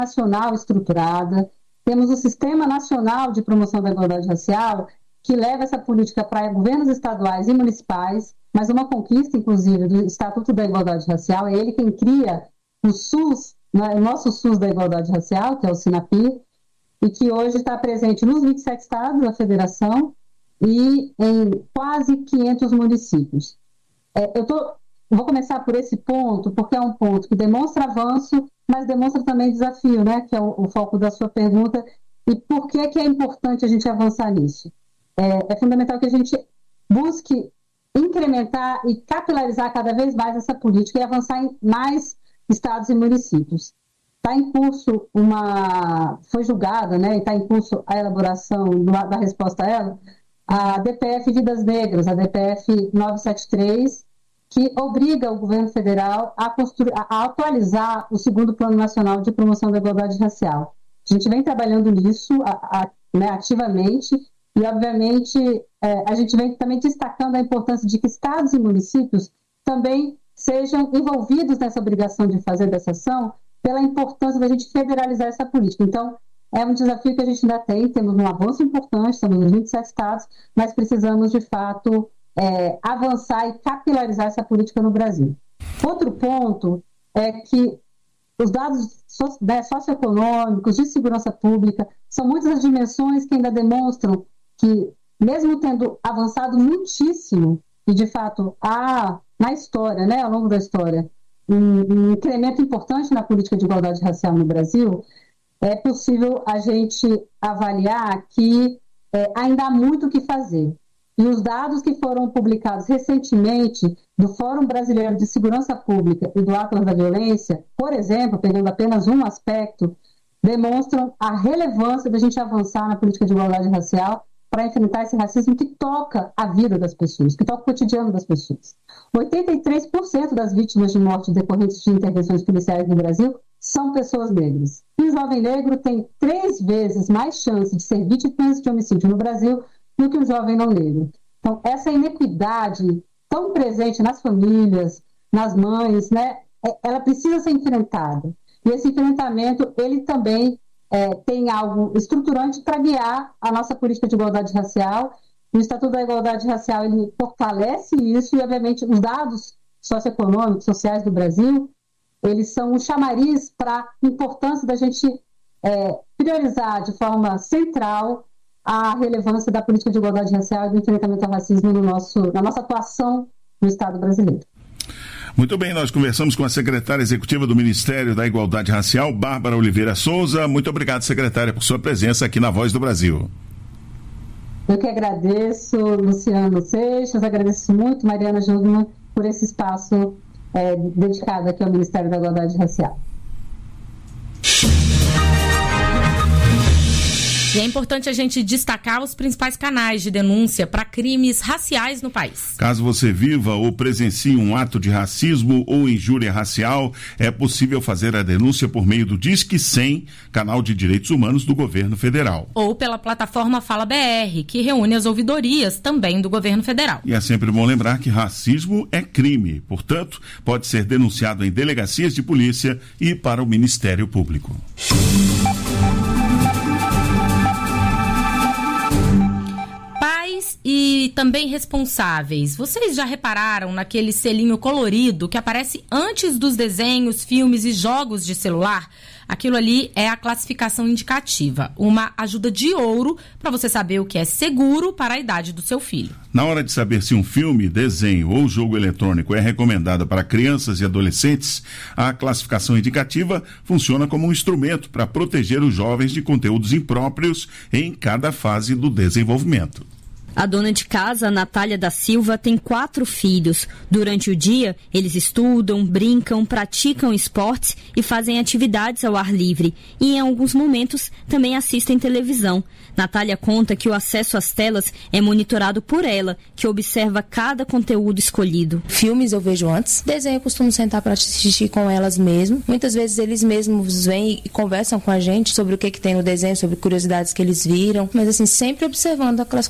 nacional estruturada, temos o Sistema Nacional de Promoção da Igualdade Racial, que leva essa política para governos estaduais e municipais, mas uma conquista, inclusive, do Estatuto da Igualdade Racial, é ele quem cria o SUS, o nosso SUS da Igualdade Racial, que é o SINAPI, e que hoje está presente nos 27 estados da federação e em quase 500 municípios. Vou começar por esse ponto, porque é um ponto que demonstra avanço, mas demonstra também desafio, né, que é o foco da sua pergunta. E por que é importante a gente avançar nisso? É fundamental que a gente busque incrementar e capilarizar cada vez mais essa política e avançar em mais estados e municípios. Está em curso foi julgada, né, e está em curso a elaboração da resposta a ela, a DPF Vidas Negras, a DPF 973, que obriga o governo federal a atualizar o segundo Plano Nacional de Promoção da Igualdade Racial. A gente vem trabalhando nisso né, ativamente e, obviamente, a gente vem também destacando a importância de que estados e municípios também sejam envolvidos nessa obrigação de fazer dessa ação, pela importância da gente federalizar essa política. Então, é um desafio que a gente ainda tem, temos um avanço importante, estamos nos 27 estados, mas precisamos, de fato, avançar e capilarizar essa política no Brasil. Outro ponto é que os dados socioeconômicos de segurança pública são muitas as dimensões que ainda demonstram que, mesmo tendo avançado muitíssimo, e de fato há na história, né, ao longo da história, um incremento importante na política de igualdade racial no Brasil, é possível a gente avaliar que ainda há muito o que fazer. E os dados que foram publicados recentemente do Fórum Brasileiro de Segurança Pública e do Atlas da Violência, por exemplo, pegando apenas um aspecto, demonstram a relevância da gente avançar na política de igualdade racial para enfrentar esse racismo que toca a vida das pessoas, que toca o cotidiano das pessoas. 83% das vítimas de morte decorrentes de intervenções policiais no Brasil são pessoas negras. E o jovem negro tem 3 vezes mais chance de ser vítima de homicídio no Brasil do que o jovem não negro. Então, essa inequidade tão presente nas famílias, nas mães, né, ela precisa ser enfrentada. E esse enfrentamento, ele também tem algo estruturante para guiar a nossa política de igualdade racial. O Estatuto da Igualdade Racial, ele fortalece isso e, obviamente, os dados socioeconômicos, sociais do Brasil, eles são um chamariz para a importância da gente priorizar de forma central a relevância da política de igualdade racial e do enfrentamento ao racismo na nossa atuação no Estado brasileiro. Muito bem, nós conversamos com a secretária executiva do Ministério da Igualdade Racial, Bárbara Oliveira Souza. Muito obrigado, secretária, por sua presença aqui na Voz do Brasil. Eu que agradeço, Luciano Seixas, agradeço muito, Mariana Jungmann, por esse espaço dedicado aqui ao Ministério da Igualdade Racial. E é importante a gente destacar os principais canais de denúncia para crimes raciais no país. Caso você viva ou presencie um ato de racismo ou injúria racial, é possível fazer a denúncia por meio do Disque 100, canal de direitos humanos do governo federal. Ou pela plataforma Fala BR, que reúne as ouvidorias também do governo federal. E é sempre bom lembrar que racismo é crime, portanto, pode ser denunciado em delegacias de polícia e para o Ministério Público. E também responsáveis. Vocês já repararam naquele selinho colorido que aparece antes dos desenhos, filmes e jogos de celular? Aquilo ali é a classificação indicativa, uma ajuda de ouro para você saber o que é seguro para a idade do seu filho. Na hora de saber se um filme, desenho ou jogo eletrônico é recomendado para crianças e adolescentes, a classificação indicativa funciona como um instrumento para proteger os jovens de conteúdos impróprios em cada fase do desenvolvimento. A dona de casa, Natália da Silva, tem 4 filhos. Durante o dia, eles estudam, brincam, praticam esportes e fazem atividades ao ar livre. E, em alguns momentos, também assistem televisão. Natália conta que o acesso às telas é monitorado por ela, que observa cada conteúdo escolhido. Filmes eu vejo antes, desenho eu costumo sentar para assistir com elas mesmo. Muitas vezes eles mesmos vêm e conversam com a gente sobre o que tem no desenho, sobre curiosidades que eles viram. Mas, assim, sempre observando a classificação indicativa.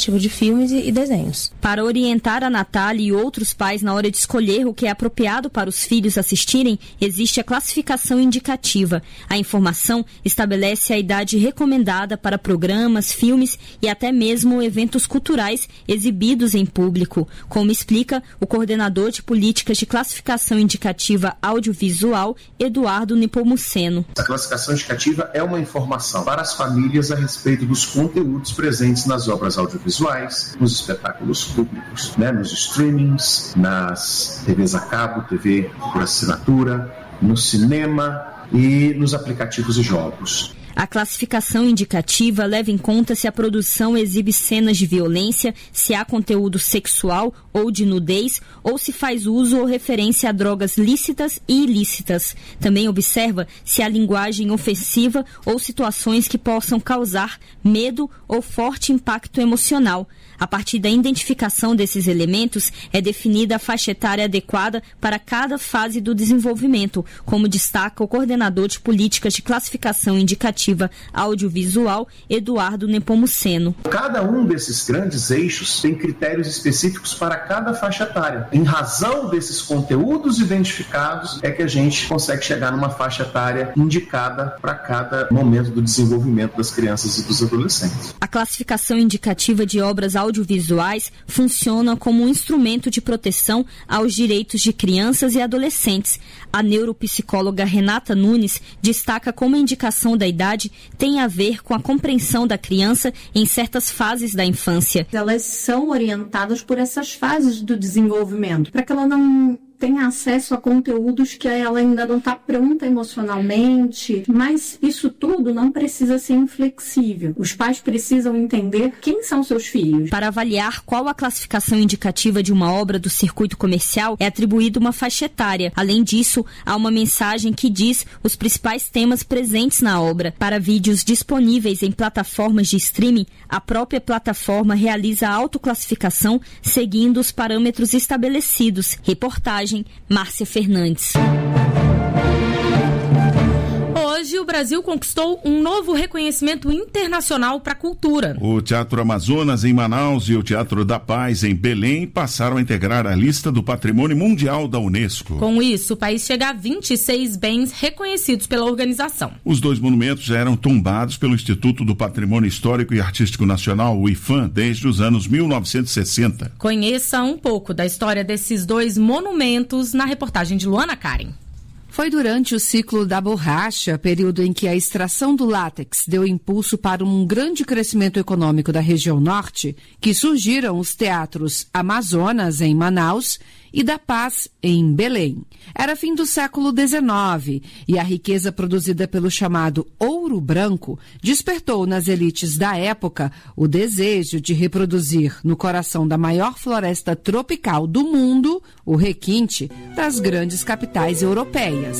educativo de filmes e desenhos. Para orientar a Natália e outros pais na hora de escolher o que é apropriado para os filhos assistirem, existe a classificação indicativa. A informação estabelece a idade recomendada para programas, filmes e até mesmo eventos culturais exibidos em público, como explica o coordenador de políticas de classificação indicativa audiovisual, Eduardo Nepomuceno. A classificação indicativa é uma informação para as famílias a respeito dos conteúdos presentes nas obras audiovisuais, nos espetáculos públicos, nos streamings, nas TVs a cabo, TV por assinatura, no cinema e nos aplicativos e jogos. A classificação indicativa leva em conta se a produção exibe cenas de violência, se há conteúdo sexual ou de nudez, ou se faz uso ou referência a drogas lícitas e ilícitas. Também observa se há linguagem ofensiva ou situações que possam causar medo ou forte impacto emocional. A partir da identificação desses elementos, é definida a faixa etária adequada para cada fase do desenvolvimento, como destaca o coordenador de políticas de classificação indicativa audiovisual, Eduardo Nepomuceno. Cada um desses grandes eixos tem critérios específicos para cada faixa etária. Em razão desses conteúdos identificados, é que a gente consegue chegar numa faixa etária indicada para cada momento do desenvolvimento das crianças e dos adolescentes. A classificação indicativa de obras audiovisuais funciona como um instrumento de proteção aos direitos de crianças e adolescentes. A neuropsicóloga Renata Nunes destaca como a indicação da idade tem a ver com a compreensão da criança em certas fases da infância. Elas são orientadas por essas fases do desenvolvimento, para que ela não tenha acesso a conteúdos que ela ainda não está pronta emocionalmente, mas isso tudo não precisa ser inflexível. Os pais precisam entender quem são seus filhos. Para avaliar qual a classificação indicativa de uma obra do circuito comercial, é atribuída uma faixa etária. Além disso, há uma mensagem que diz os principais temas presentes na obra. Para vídeos disponíveis em plataformas de streaming, a própria plataforma realiza a autoclassificação seguindo os parâmetros estabelecidos. Reportagem Márcia Fernandes. Hoje, o Brasil conquistou um novo reconhecimento internacional para a cultura. O Teatro Amazonas, em Manaus, e o Teatro da Paz, em Belém, passaram a integrar a lista do Patrimônio Mundial da Unesco. Com isso, o país chega a 26 bens reconhecidos pela organização. Os dois monumentos já eram tombados pelo Instituto do Patrimônio Histórico e Artístico Nacional, o IPHAN, desde os anos 1960. Conheça um pouco da história desses dois monumentos na reportagem de Luana Karen. Foi durante o ciclo da borracha, período em que a extração do látex deu impulso para um grande crescimento econômico da região norte, que surgiram os teatros Amazonas, em Manaus, e da Paz, em Belém. Era fim do século XIX e a riqueza produzida pelo chamado ouro branco despertou nas elites da época o desejo de reproduzir no coração da maior floresta tropical do mundo o requinte das grandes capitais europeias.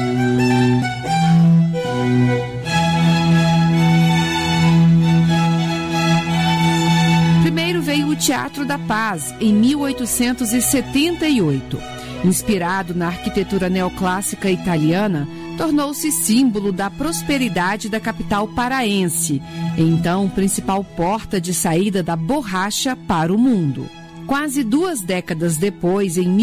Primeiro veio o Teatro da Paz, em 1878. Inspirado na arquitetura neoclássica italiana, tornou-se símbolo da prosperidade da capital paraense, então principal porta de saída da borracha para o mundo. Quase 2 décadas depois, em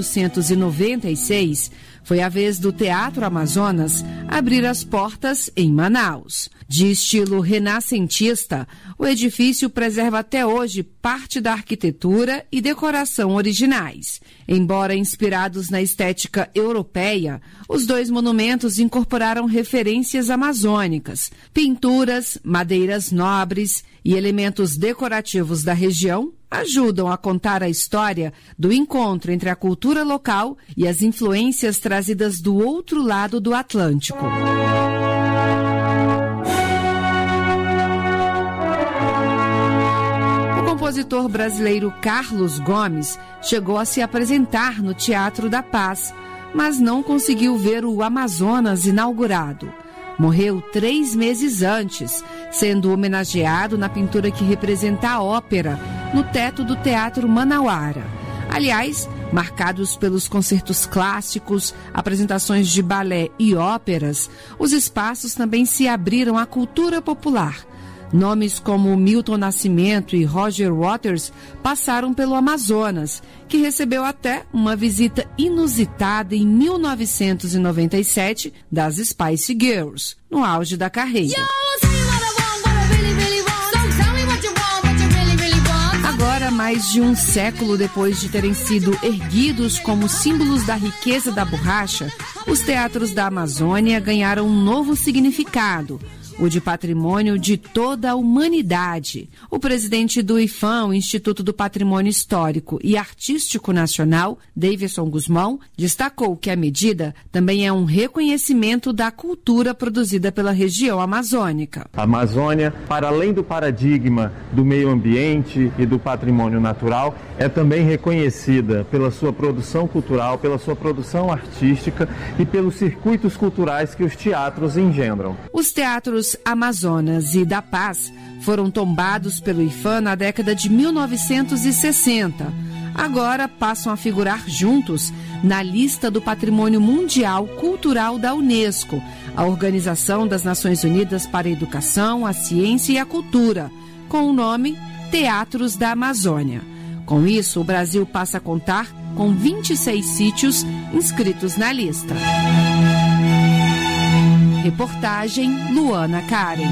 1896, foi a vez do Teatro Amazonas abrir as portas em Manaus. De estilo renascentista, o edifício preserva até hoje parte da arquitetura e decoração originais. Embora inspirados na estética europeia, os dois monumentos incorporaram referências amazônicas, pinturas, madeiras nobres e elementos decorativos da região ajudam a contar a história do encontro entre a cultura local e as influências trazidas do outro lado do Atlântico. O compositor brasileiro Carlos Gomes chegou a se apresentar no Teatro da Paz, mas não conseguiu ver o Amazonas inaugurado. Morreu 3 meses antes, sendo homenageado na pintura que representa a ópera no teto do Teatro Manauara. Aliás, marcados pelos concertos clássicos, apresentações de balé e óperas, os espaços também se abriram à cultura popular. Nomes como Milton Nascimento e Roger Waters passaram pelo Amazonas, que recebeu até uma visita inusitada em 1997 das Spice Girls, no auge da carreira. Agora, mais de um século depois de terem sido erguidos como símbolos da riqueza da borracha, os teatros da Amazônia ganharam um novo significado, o de patrimônio de toda a humanidade. O presidente do IPHAN, o Instituto do Patrimônio Histórico e Artístico Nacional, Davidson Guzmão, destacou que a medida também é um reconhecimento da cultura produzida pela região amazônica. A Amazônia, para além do paradigma do meio ambiente e do patrimônio natural, é também reconhecida pela sua produção cultural, pela sua produção artística e pelos circuitos culturais que os teatros engendram. Os teatros Amazonas e da Paz foram tombados pelo IPHAN na década de 1960. Agora passam a figurar juntos na lista do Patrimônio Mundial Cultural da Unesco, a Organização das Nações Unidas para a Educação, a Ciência e a Cultura, com o nome Teatros da Amazônia. Com isso, o Brasil passa a contar com 26 sítios inscritos na lista. Reportagem Luana Karen.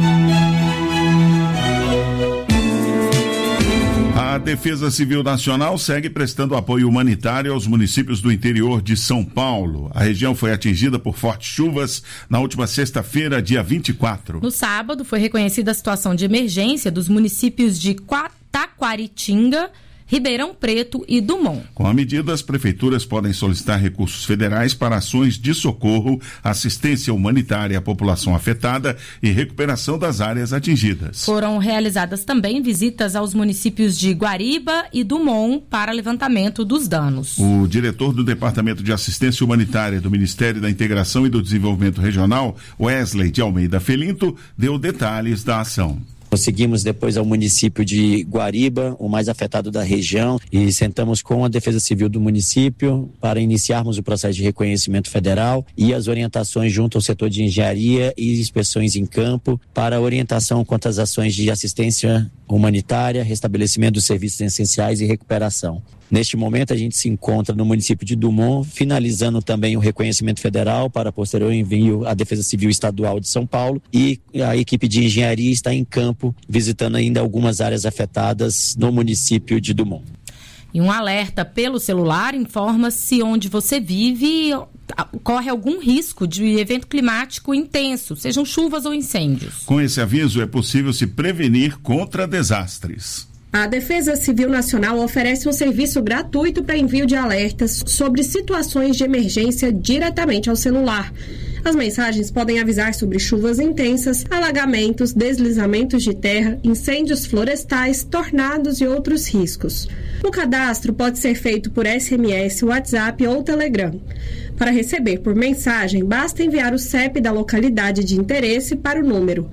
A Defesa Civil Nacional segue prestando apoio humanitário aos municípios do interior de São Paulo. A região foi atingida por fortes chuvas na última sexta-feira, dia 24. No sábado, foi reconhecida a situação de emergência dos municípios de Taquaritinga, Ribeirão Preto e Dumont. Com a medida, as prefeituras podem solicitar recursos federais para ações de socorro, assistência humanitária à população afetada e recuperação das áreas atingidas. Foram realizadas também visitas aos municípios de Guariba e Dumont para levantamento dos danos. O diretor do Departamento de Assistência Humanitária do Ministério da Integração e do Desenvolvimento Regional, Wesley de Almeida Felinto, deu detalhes da ação. Seguimos depois ao município de Guariba, o mais afetado da região, e sentamos com a Defesa Civil do município para iniciarmos o processo de reconhecimento federal e as orientações junto ao setor de engenharia e inspeções em campo para orientação quanto às ações de assistência humanitária, restabelecimento dos serviços essenciais e recuperação. Neste momento, a gente se encontra no município de Dumont, finalizando também o reconhecimento federal para posterior envio à Defesa Civil Estadual de São Paulo, e a equipe de engenharia está em campo, visitando ainda algumas áreas afetadas no município de Dumont. E um alerta pelo celular informa se onde você vive corre algum risco de evento climático intenso, sejam chuvas ou incêndios. Com esse aviso, é possível se prevenir contra desastres. A Defesa Civil Nacional oferece um serviço gratuito para envio de alertas sobre situações de emergência diretamente ao celular. As mensagens podem avisar sobre chuvas intensas, alagamentos, deslizamentos de terra, incêndios florestais, tornados e outros riscos. O cadastro pode ser feito por SMS, WhatsApp ou Telegram. Para receber por mensagem, basta enviar o CEP da localidade de interesse para o número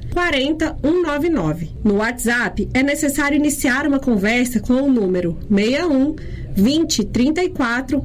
40199. No WhatsApp, é necessário iniciar uma conversa com o número 61 20 34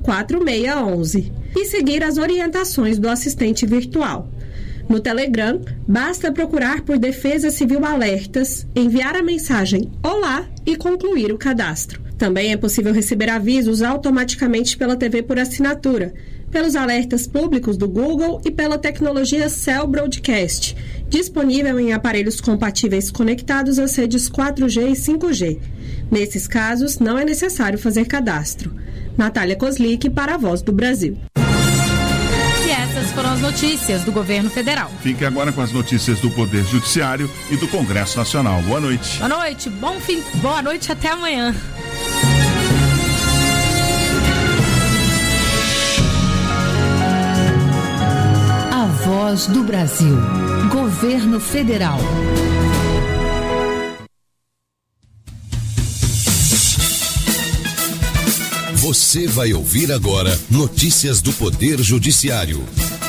4611 e seguir as orientações do assistente virtual. No Telegram, basta procurar por Defesa Civil Alertas, enviar a mensagem Olá e concluir o cadastro. Também é possível receber avisos automaticamente pela TV por assinatura, pelos alertas públicos do Google e pela tecnologia Cell Broadcast, disponível em aparelhos compatíveis conectados às redes 4G e 5G. Nesses casos, não é necessário fazer cadastro. Natália Kozlik para a Voz do Brasil. E essas foram as notícias do governo federal. Fique agora com as notícias do Poder Judiciário e do Congresso Nacional. Boa noite. Boa noite, boa noite, até amanhã. A Voz do Brasil. Governo Federal. Você vai ouvir agora notícias do Poder Judiciário.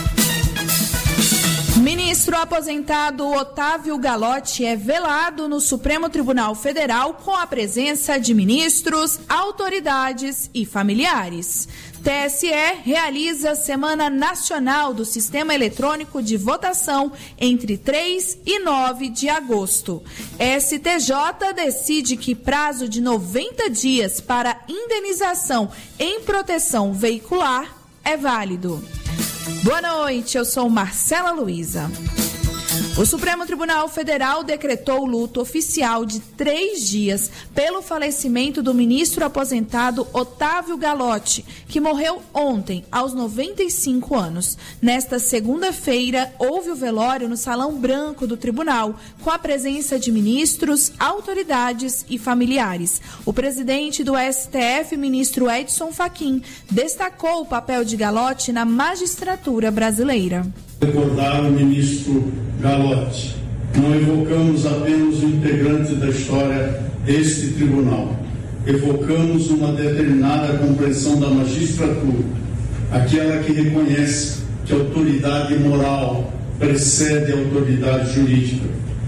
Ministro aposentado Otávio Galotti é velado no Supremo Tribunal Federal com a presença de ministros, autoridades e familiares. TSE realiza a Semana Nacional do Sistema Eletrônico de Votação entre 3 e 9 de agosto. STJ decide que prazo de 90 dias para indenização em proteção veicular é válido. Boa noite, eu sou Marcela Luiza. O Supremo Tribunal Federal decretou luto oficial de 3 dias pelo falecimento do ministro aposentado Otávio Galotti, que morreu ontem, aos 95 anos. Nesta segunda-feira, houve o velório no Salão Branco do Tribunal, com a presença de ministros, autoridades e familiares. O presidente do STF, ministro Edson Fachin, destacou o papel de Galotti na magistratura brasileira. Recordar o ministro Galotti. Não evocamos apenas o integrante da história deste tribunal. Evocamos uma determinada compreensão da magistratura, aquela que reconhece que a autoridade moral precede a autoridade jurídica,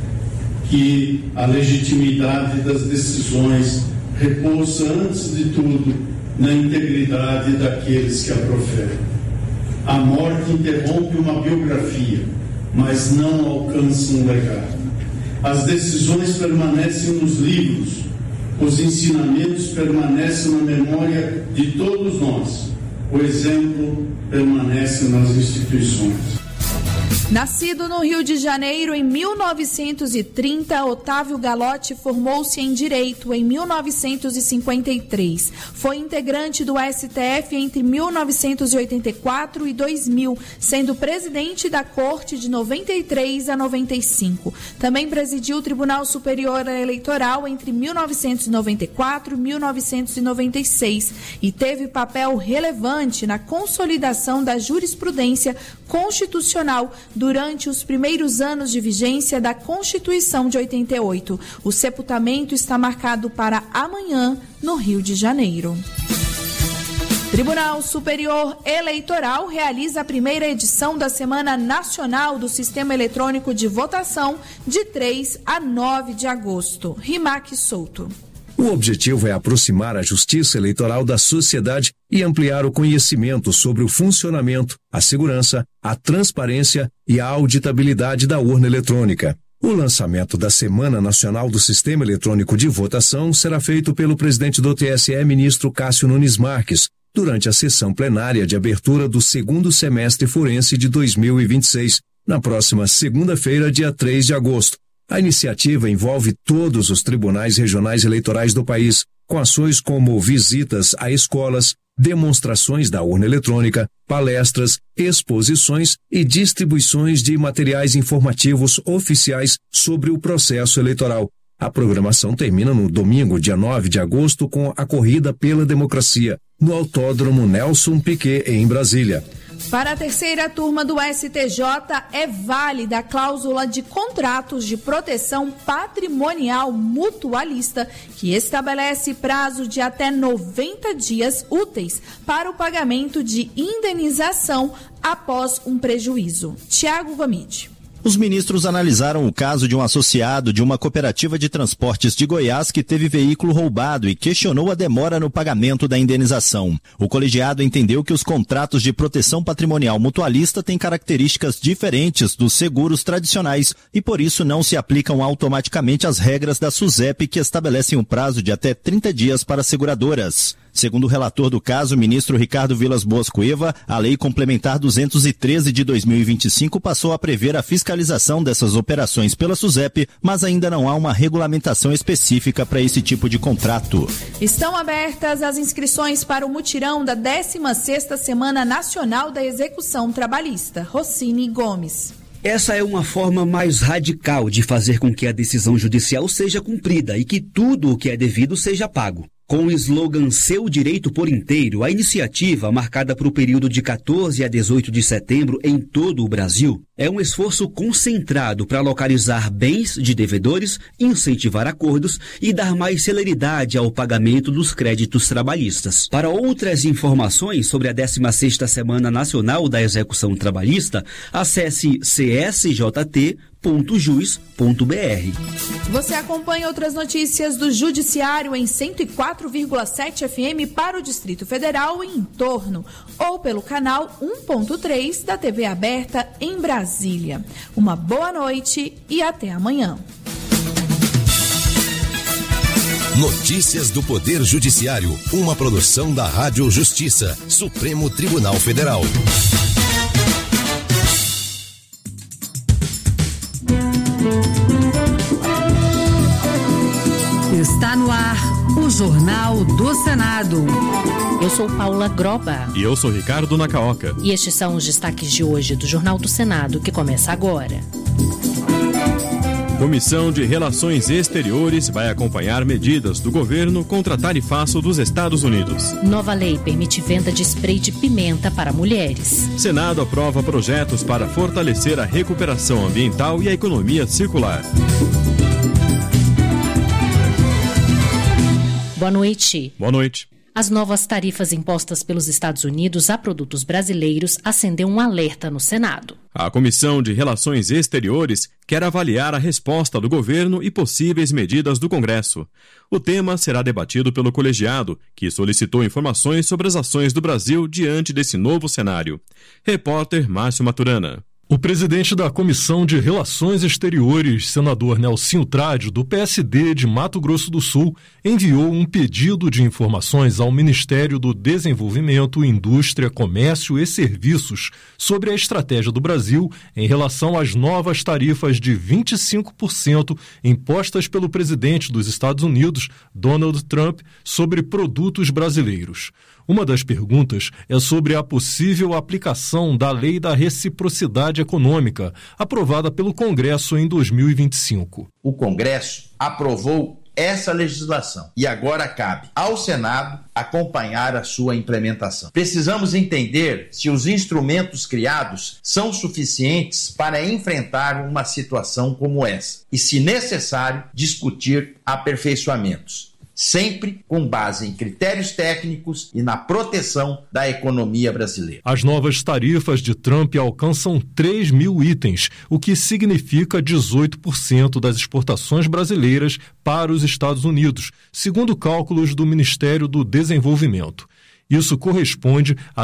que a legitimidade das decisões repousa, antes de tudo, na integridade daqueles que a proferem. A morte interrompe uma biografia, mas não alcança um legado. As decisões permanecem nos livros, os ensinamentos permanecem na memória de todos nós. O exemplo permanece nas instituições. Nascido no Rio de Janeiro em 1930, Otávio Galotti formou-se em Direito em 1953. Foi integrante do STF entre 1984 e 2000, sendo presidente da Corte de 93 a 95. Também presidiu o Tribunal Superior Eleitoral entre 1994 e 1996 e teve papel relevante na consolidação da jurisprudência constitucional durante os primeiros anos de vigência da Constituição de 88. O sepultamento está marcado para amanhã, no Rio de Janeiro. Tribunal Superior Eleitoral realiza a primeira edição da Semana Nacional do Sistema Eletrônico de Votação de 3 a 9 de agosto. Rimac Souto. O objetivo é aproximar a justiça eleitoral da sociedade e ampliar o conhecimento sobre o funcionamento, a segurança, a transparência e a auditabilidade da urna eletrônica. O lançamento da Semana Nacional do Sistema Eletrônico de Votação será feito pelo presidente do TSE, ministro Cássio Nunes Marques, durante a sessão plenária de abertura do segundo semestre forense de 2026, na próxima segunda-feira, dia 3 de agosto. A iniciativa envolve todos os tribunais regionais eleitorais do país, com ações como visitas a escolas, demonstrações da urna eletrônica, palestras, exposições e distribuições de materiais informativos oficiais sobre o processo eleitoral. A programação termina no domingo, dia 9 de agosto, com a Corrida pela Democracia, no Autódromo Nelson Piquet, em Brasília. Para a terceira turma do STJ, é válida a cláusula de contratos de proteção patrimonial mutualista, que estabelece prazo de até 90 dias úteis para o pagamento de indenização após um prejuízo. Tiago Gomide. Os ministros analisaram o caso de um associado de uma cooperativa de transportes de Goiás que teve veículo roubado e questionou a demora no pagamento da indenização. O colegiado entendeu que os contratos de proteção patrimonial mutualista têm características diferentes dos seguros tradicionais e, por isso, não se aplicam automaticamente às regras da SUSEP, que estabelecem um prazo de até 30 dias para seguradoras. Segundo o relator do caso, o ministro Ricardo Vilas Boas Cueva, a Lei Complementar 213 de 2025 passou a prever a fiscalização dessas operações pela SUSEP, mas ainda não há uma regulamentação específica para esse tipo de contrato. Estão abertas as inscrições para o mutirão da 16ª Semana Nacional da Execução Trabalhista. Rossini Gomes. Essa é uma forma mais radical de fazer com que a decisão judicial seja cumprida e que tudo o que é devido seja pago. Com o slogan Seu Direito por Inteiro, a iniciativa, marcada para o período de 14 a 18 de setembro em todo o Brasil, é um esforço concentrado para localizar bens de devedores, incentivar acordos e dar mais celeridade ao pagamento dos créditos trabalhistas. Para outras informações sobre a 16ª Semana Nacional da Execução Trabalhista, acesse csjt.org.br. Você acompanha outras notícias do Judiciário em 104,7 FM para o Distrito Federal e em torno, ou pelo canal 1.3 da TV aberta em Brasília. Uma boa noite e até amanhã. Notícias do Poder Judiciário, uma produção da Rádio Justiça, Supremo Tribunal Federal. Está no ar o Jornal do Senado. Eu sou Paula Groba. E eu sou Ricardo Nacaoca. E estes são os destaques de hoje do Jornal do Senado, que começa agora. Comissão de Relações Exteriores vai acompanhar medidas do governo contra tarifaço dos Estados Unidos. Nova lei permite venda de spray de pimenta para mulheres. Senado aprova projetos para fortalecer a recuperação ambiental e a economia circular. Boa noite. Boa noite. As novas tarifas impostas pelos Estados Unidos a produtos brasileiros acendeu um alerta no Senado. A Comissão de Relações Exteriores quer avaliar a resposta do governo e possíveis medidas do Congresso. O tema será debatido pelo colegiado, que solicitou informações sobre as ações do Brasil diante desse novo cenário. Repórter Márcio Maturana. O presidente da Comissão de Relações Exteriores, senador Nelsinho Trade, do PSD de Mato Grosso do Sul, enviou um pedido de informações ao Ministério do Desenvolvimento, Indústria, Comércio e Serviços sobre a estratégia do Brasil em relação às novas tarifas de 25% impostas pelo presidente dos Estados Unidos, Donald Trump, sobre produtos brasileiros. Uma das perguntas é sobre a possível aplicação da Lei da Reciprocidade Econômica, aprovada pelo Congresso em 2025. O Congresso aprovou essa legislação e agora cabe ao Senado acompanhar a sua implementação. Precisamos entender se os instrumentos criados são suficientes para enfrentar uma situação como essa e, se necessário, discutir aperfeiçoamentos. Sempre com base em critérios técnicos e na proteção da economia brasileira. As novas tarifas de Trump alcançam 3 mil itens, o que significa 18% das exportações brasileiras para os Estados Unidos, segundo cálculos do Ministério do Desenvolvimento. Isso corresponde a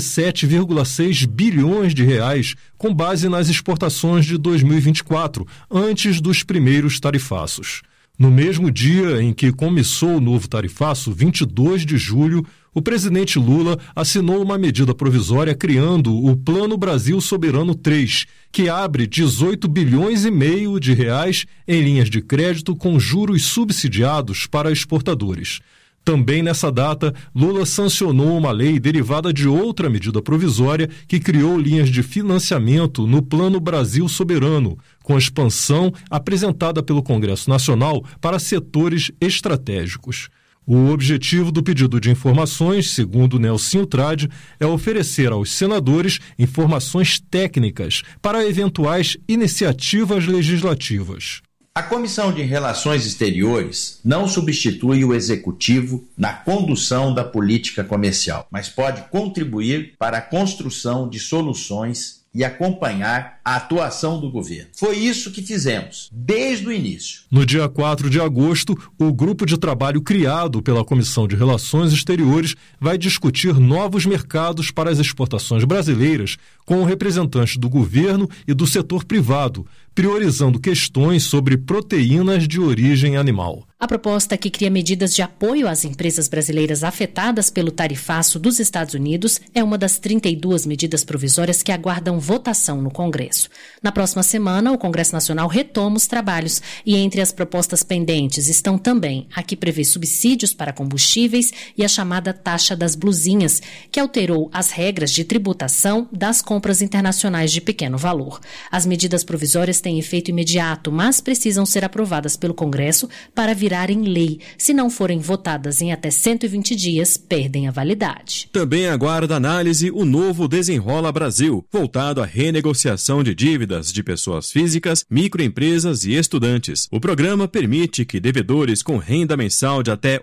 37,6 bilhões de reais, com base nas exportações de 2024, antes dos primeiros tarifaços. No mesmo dia em que começou o novo tarifaço, 22 de julho, o presidente Lula assinou uma medida provisória criando o Plano Brasil Soberano 3, que abre 18 bilhões e meio de reais em linhas de crédito com juros subsidiados para exportadores. Também nessa data, Lula sancionou uma lei derivada de outra medida provisória que criou linhas de financiamento no Plano Brasil Soberano, com expansão apresentada pelo Congresso Nacional para setores estratégicos. O objetivo do pedido de informações, segundo Nelsinho Trade, é oferecer aos senadores informações técnicas para eventuais iniciativas legislativas. A Comissão de Relações Exteriores não substitui o Executivo na condução da política comercial, mas pode contribuir para a construção de soluções e acompanhar a atuação do governo. Foi isso que fizemos, desde o início. No dia 4 de agosto, o grupo de trabalho criado pela Comissão de Relações Exteriores vai discutir novos mercados para as exportações brasileiras com representantes do governo e do setor privado, priorizando questões sobre proteínas de origem animal. A proposta que cria medidas de apoio às empresas brasileiras afetadas pelo tarifaço dos Estados Unidos é uma das 32 medidas provisórias que aguardam votação no Congresso. Na próxima semana, o Congresso Nacional retoma os trabalhos e entre as propostas pendentes estão também a que prevê subsídios para combustíveis e a chamada taxa das blusinhas, que alterou as regras de tributação das compras internacionais de pequeno valor. As medidas provisórias têm efeito imediato, mas precisam ser aprovadas pelo Congresso para virarem lei. Se não forem votadas em até 120 dias, perdem a validade. Também aguarda análise o novo Desenrola Brasil, voltado à renegociação de dívidas de pessoas físicas, microempresas e estudantes. O programa permite que devedores com renda mensal de até R$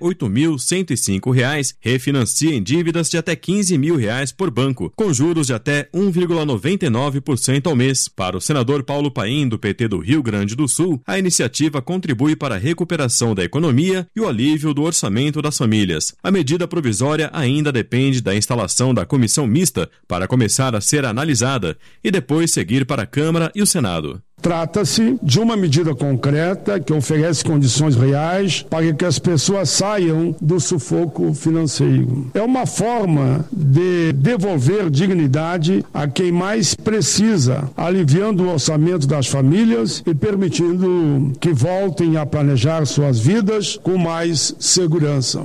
8.105 refinanciem dívidas de até R$ 15.000 por banco, com juros de até 1,99% ao mês. Para o senador Paulo Paim, do PT do Rio Grande do Sul, a iniciativa contribui para a recuperação da economia e o alívio do orçamento das famílias. A medida provisória ainda depende da instalação da comissão mista para começar a ser analisada e depois seguir para a Câmara e o Senado. Trata-se de uma medida concreta que oferece condições reais para que as pessoas saiam do sufoco financeiro. É uma forma de devolver dignidade a quem mais precisa, aliviando o orçamento das famílias e permitindo que voltem a planejar suas vidas com mais segurança.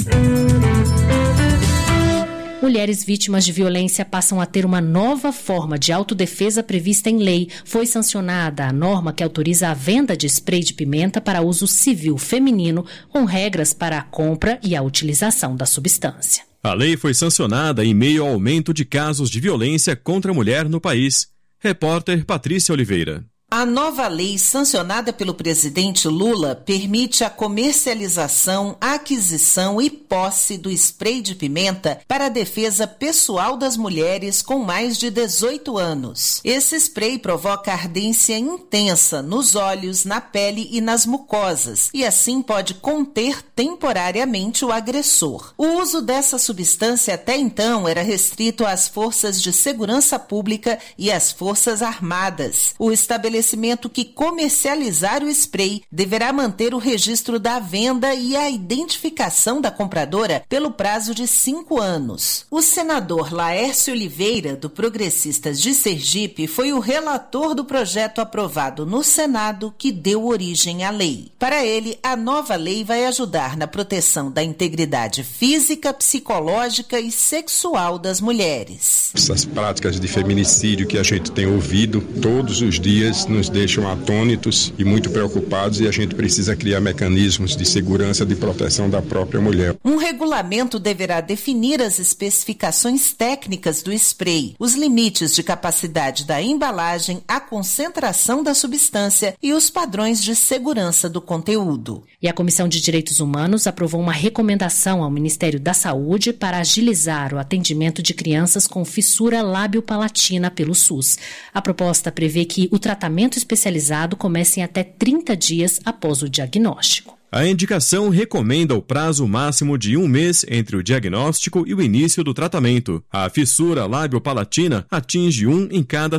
Mulheres vítimas de violência passam a ter uma nova forma de autodefesa prevista em lei. Foi sancionada a norma que autoriza a venda de spray de pimenta para uso civil feminino, com regras para a compra e a utilização da substância. A lei foi sancionada em meio ao aumento de casos de violência contra a mulher no país. Repórter Patrícia Oliveira. A nova lei sancionada pelo presidente Lula permite a comercialização, aquisição e posse do spray de pimenta para a defesa pessoal das mulheres com mais de 18 anos. Esse spray provoca ardência intensa nos olhos, na pele e nas mucosas e assim pode conter temporariamente o agressor. O uso dessa substância até então era restrito às forças de segurança pública e às forças armadas. O estabelecimento que comercializar o spray deverá manter o registro da venda e a identificação da compradora pelo prazo de 5 anos. O senador Laércio Oliveira, do Progressistas de Sergipe, foi o relator do projeto aprovado no Senado que deu origem à lei. Para ele, a nova lei vai ajudar na proteção da integridade física, psicológica e sexual das mulheres. Essas práticas de feminicídio que a gente tem ouvido todos os dias nos deixam atônitos e muito preocupados, e a gente precisa criar mecanismos de segurança, de proteção da própria mulher. Um regulamento deverá definir as especificações técnicas do spray, os limites de capacidade da embalagem, a concentração da substância e os padrões de segurança do conteúdo. E a Comissão de Direitos Humanos aprovou uma recomendação ao Ministério da Saúde para agilizar o atendimento de crianças com fissura lábio-palatina pelo SUS. A proposta prevê que o tratamento especializado comece em até 30 dias após o diagnóstico. A indicação recomenda o prazo máximo de 1 mês entre o diagnóstico e o início do tratamento. A fissura lábio-palatina atinge 1 em cada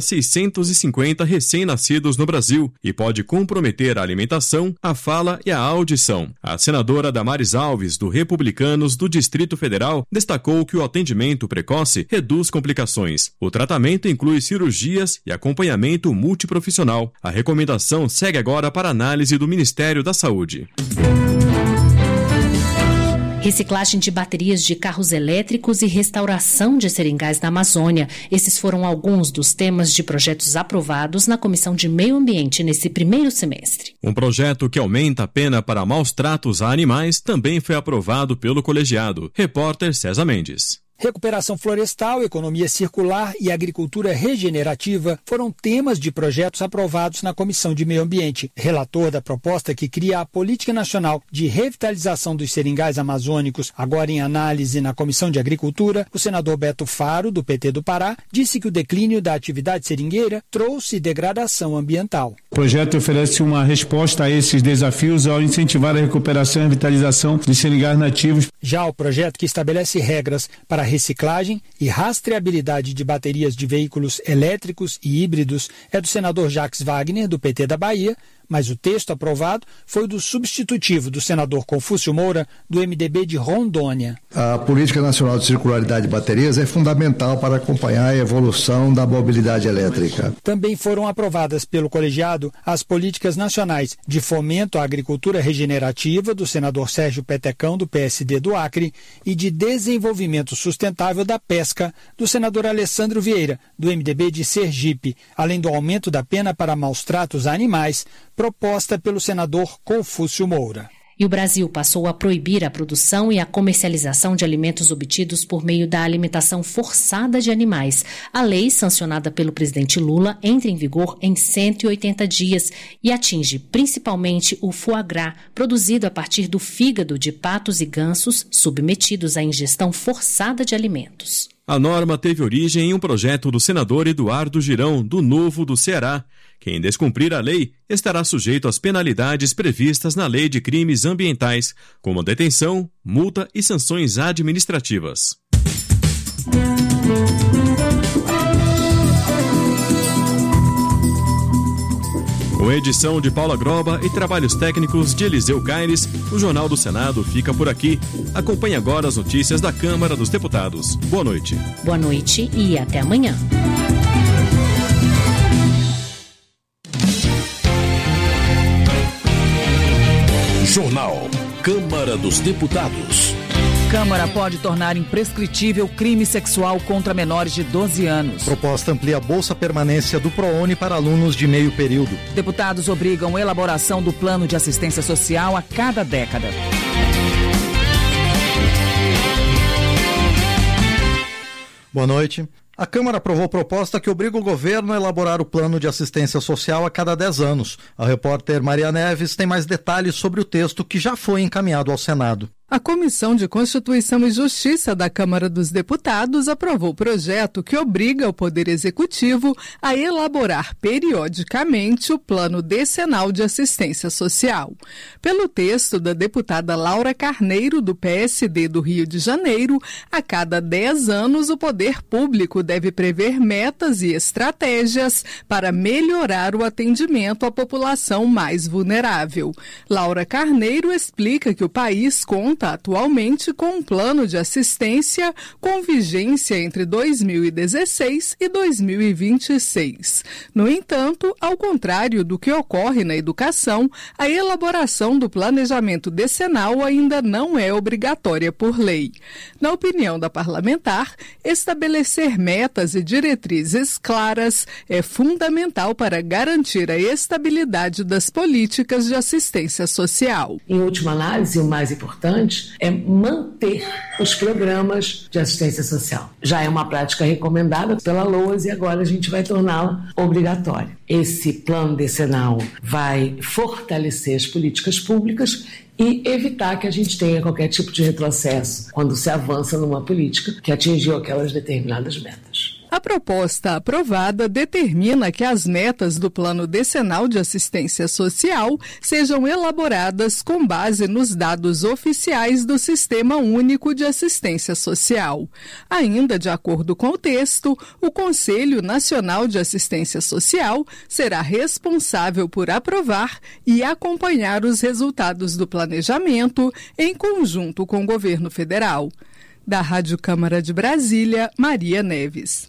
650 recém-nascidos no Brasil e pode comprometer a alimentação, a fala e a audição. A senadora Damares Alves, do Republicanos do Distrito Federal, destacou que o atendimento precoce reduz complicações. O tratamento inclui cirurgias e acompanhamento multiprofissional. A recomendação segue agora para análise do Ministério da Saúde. Reciclagem de baterias de carros elétricos e restauração de seringais na Amazônia. Esses foram alguns dos temas de projetos aprovados na Comissão de Meio Ambiente nesse primeiro semestre. Um projeto que aumenta a pena para maus tratos a animais também foi aprovado pelo colegiado. Repórter César Mendes. Recuperação florestal, economia circular e agricultura regenerativa foram temas de projetos aprovados na Comissão de Meio Ambiente. Relator da proposta que cria a Política Nacional de Revitalização dos Seringais Amazônicos, agora em análise na Comissão de Agricultura, o senador Beto Faro, do PT do Pará, disse que o declínio da atividade seringueira trouxe degradação ambiental. O projeto oferece uma resposta a esses desafios ao incentivar a recuperação e revitalização dos seringais nativos. Já o projeto que estabelece regras para reciclagem e rastreabilidade de baterias de veículos elétricos e híbridos é do senador Jacques Wagner, do PT da Bahia, mas o texto aprovado foi do substitutivo do senador Confúcio Moura, do MDB de Rondônia. A Política Nacional de Circularidade de Baterias é fundamental para acompanhar a evolução da mobilidade elétrica. Também foram aprovadas pelo colegiado as políticas nacionais de fomento à agricultura regenerativa, do senador Sérgio Petecão, do PSD do Acre, e de desenvolvimento sustentável da pesca, do senador Alessandro Vieira, do MDB de Sergipe, além do aumento da pena para maus tratos a animais, proposta pelo senador Confúcio Moura. E o Brasil passou a proibir a produção e a comercialização de alimentos obtidos por meio da alimentação forçada de animais. A lei, sancionada pelo presidente Lula, entra em vigor em 180 dias e atinge principalmente o foie gras, produzido a partir do fígado de patos e gansos submetidos à ingestão forçada de alimentos. A norma teve origem em um projeto do senador Eduardo Girão, do Novo do Ceará, Quem descumprir a lei estará sujeito às penalidades previstas na Lei de Crimes Ambientais, como detenção, multa e sanções administrativas. Com edição de Paula Groba e trabalhos técnicos de Eliseu Caires, o Jornal do Senado fica por aqui. Acompanhe agora as notícias da Câmara dos Deputados. Boa noite. Boa noite e até amanhã. Jornal Câmara dos Deputados. Câmara pode tornar imprescritível crime sexual contra menores de 12 anos. Proposta amplia a Bolsa Permanência do ProUni para alunos de meio período. Deputados obrigam a elaboração do plano de assistência social a cada década. Boa noite. A Câmara aprovou proposta que obriga o governo a elaborar o plano de assistência social a cada 10 anos. A repórter Maria Neves tem mais detalhes sobre o texto que já foi encaminhado ao Senado. A Comissão de Constituição e Justiça da Câmara dos Deputados aprovou o projeto que obriga o Poder Executivo a elaborar periodicamente o Plano Decenal de Assistência Social. Pelo texto da deputada Laura Carneiro, do PSD do Rio de Janeiro, a cada 10 anos o poder público deve prever metas e estratégias para melhorar o atendimento à população mais vulnerável. Laura Carneiro explica que o país conta atualmente com um plano de assistência com vigência entre 2016 e 2026. No entanto, ao contrário do que ocorre na educação, a elaboração do planejamento decenal ainda não é obrigatória por lei. Na opinião da parlamentar, estabelecer metas e diretrizes claras é fundamental para garantir a estabilidade das políticas de assistência social. Em última análise, o mais importante é manter os programas de assistência social. Já é uma prática recomendada pela LOAS e agora a gente vai torná-la obrigatória. Esse plano decenal vai fortalecer as políticas públicas e evitar que a gente tenha qualquer tipo de retrocesso quando se avança numa política que atingiu aquelas determinadas metas. A proposta aprovada determina que as metas do Plano Decenal de Assistência Social sejam elaboradas com base nos dados oficiais do Sistema Único de Assistência Social. Ainda de acordo com o texto, o Conselho Nacional de Assistência Social será responsável por aprovar e acompanhar os resultados do planejamento em conjunto com o governo federal. Da Rádio Câmara de Brasília, Maria Neves.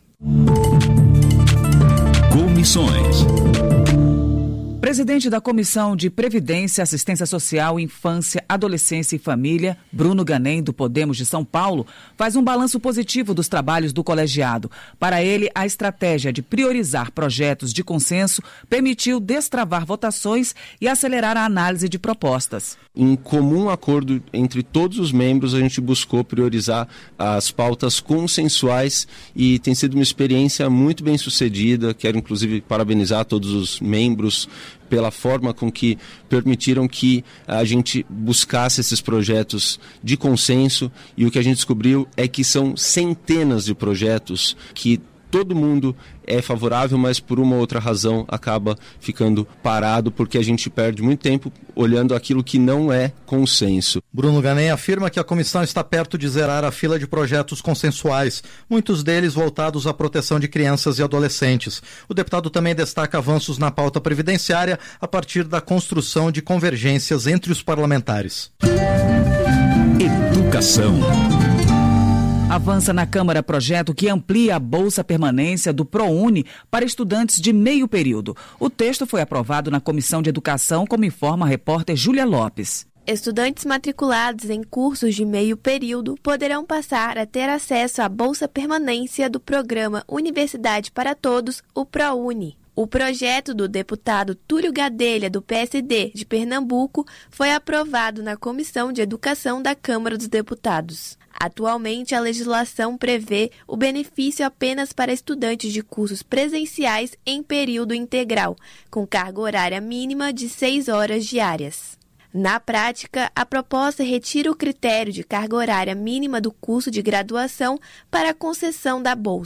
Comissões. Presidente da Comissão de Previdência, Assistência Social, Infância, Adolescência e Família, Bruno Ganem, do Podemos de São Paulo, faz um balanço positivo dos trabalhos do colegiado. Para ele, a estratégia de priorizar projetos de consenso permitiu destravar votações e acelerar a análise de propostas. Em comum acordo entre todos os membros, a gente buscou priorizar as pautas consensuais e tem sido uma experiência muito bem sucedida. Quero, inclusive, parabenizar todos os membros pela forma com que permitiram que a gente buscasse esses projetos de consenso, e o que a gente descobriu é que são centenas de projetos que todo mundo é favorável, mas por uma ou outra razão acaba ficando parado, porque a gente perde muito tempo olhando aquilo que não é consenso. Bruno Ganem afirma que a comissão está perto de zerar a fila de projetos consensuais, muitos deles voltados à proteção de crianças e adolescentes. O deputado também destaca avanços na pauta previdenciária a partir da construção de convergências entre os parlamentares. Educação. Avança na Câmara projeto que amplia a Bolsa Permanência do ProUni para estudantes de meio período. O texto foi aprovado na Comissão de Educação, como informa a repórter Júlia Lopes. Estudantes matriculados em cursos de meio período poderão passar a ter acesso à Bolsa Permanência do programa Universidade para Todos, o ProUni. O projeto do deputado Túlio Gadelha, do PSD de Pernambuco, foi aprovado na Comissão de Educação da Câmara dos Deputados. Atualmente, a legislação prevê o benefício apenas para estudantes de cursos presenciais em período integral, com carga horária mínima de 6 horas diárias. Na prática, a proposta retira o critério de carga horária mínima do curso de graduação para a concessão da bolsa.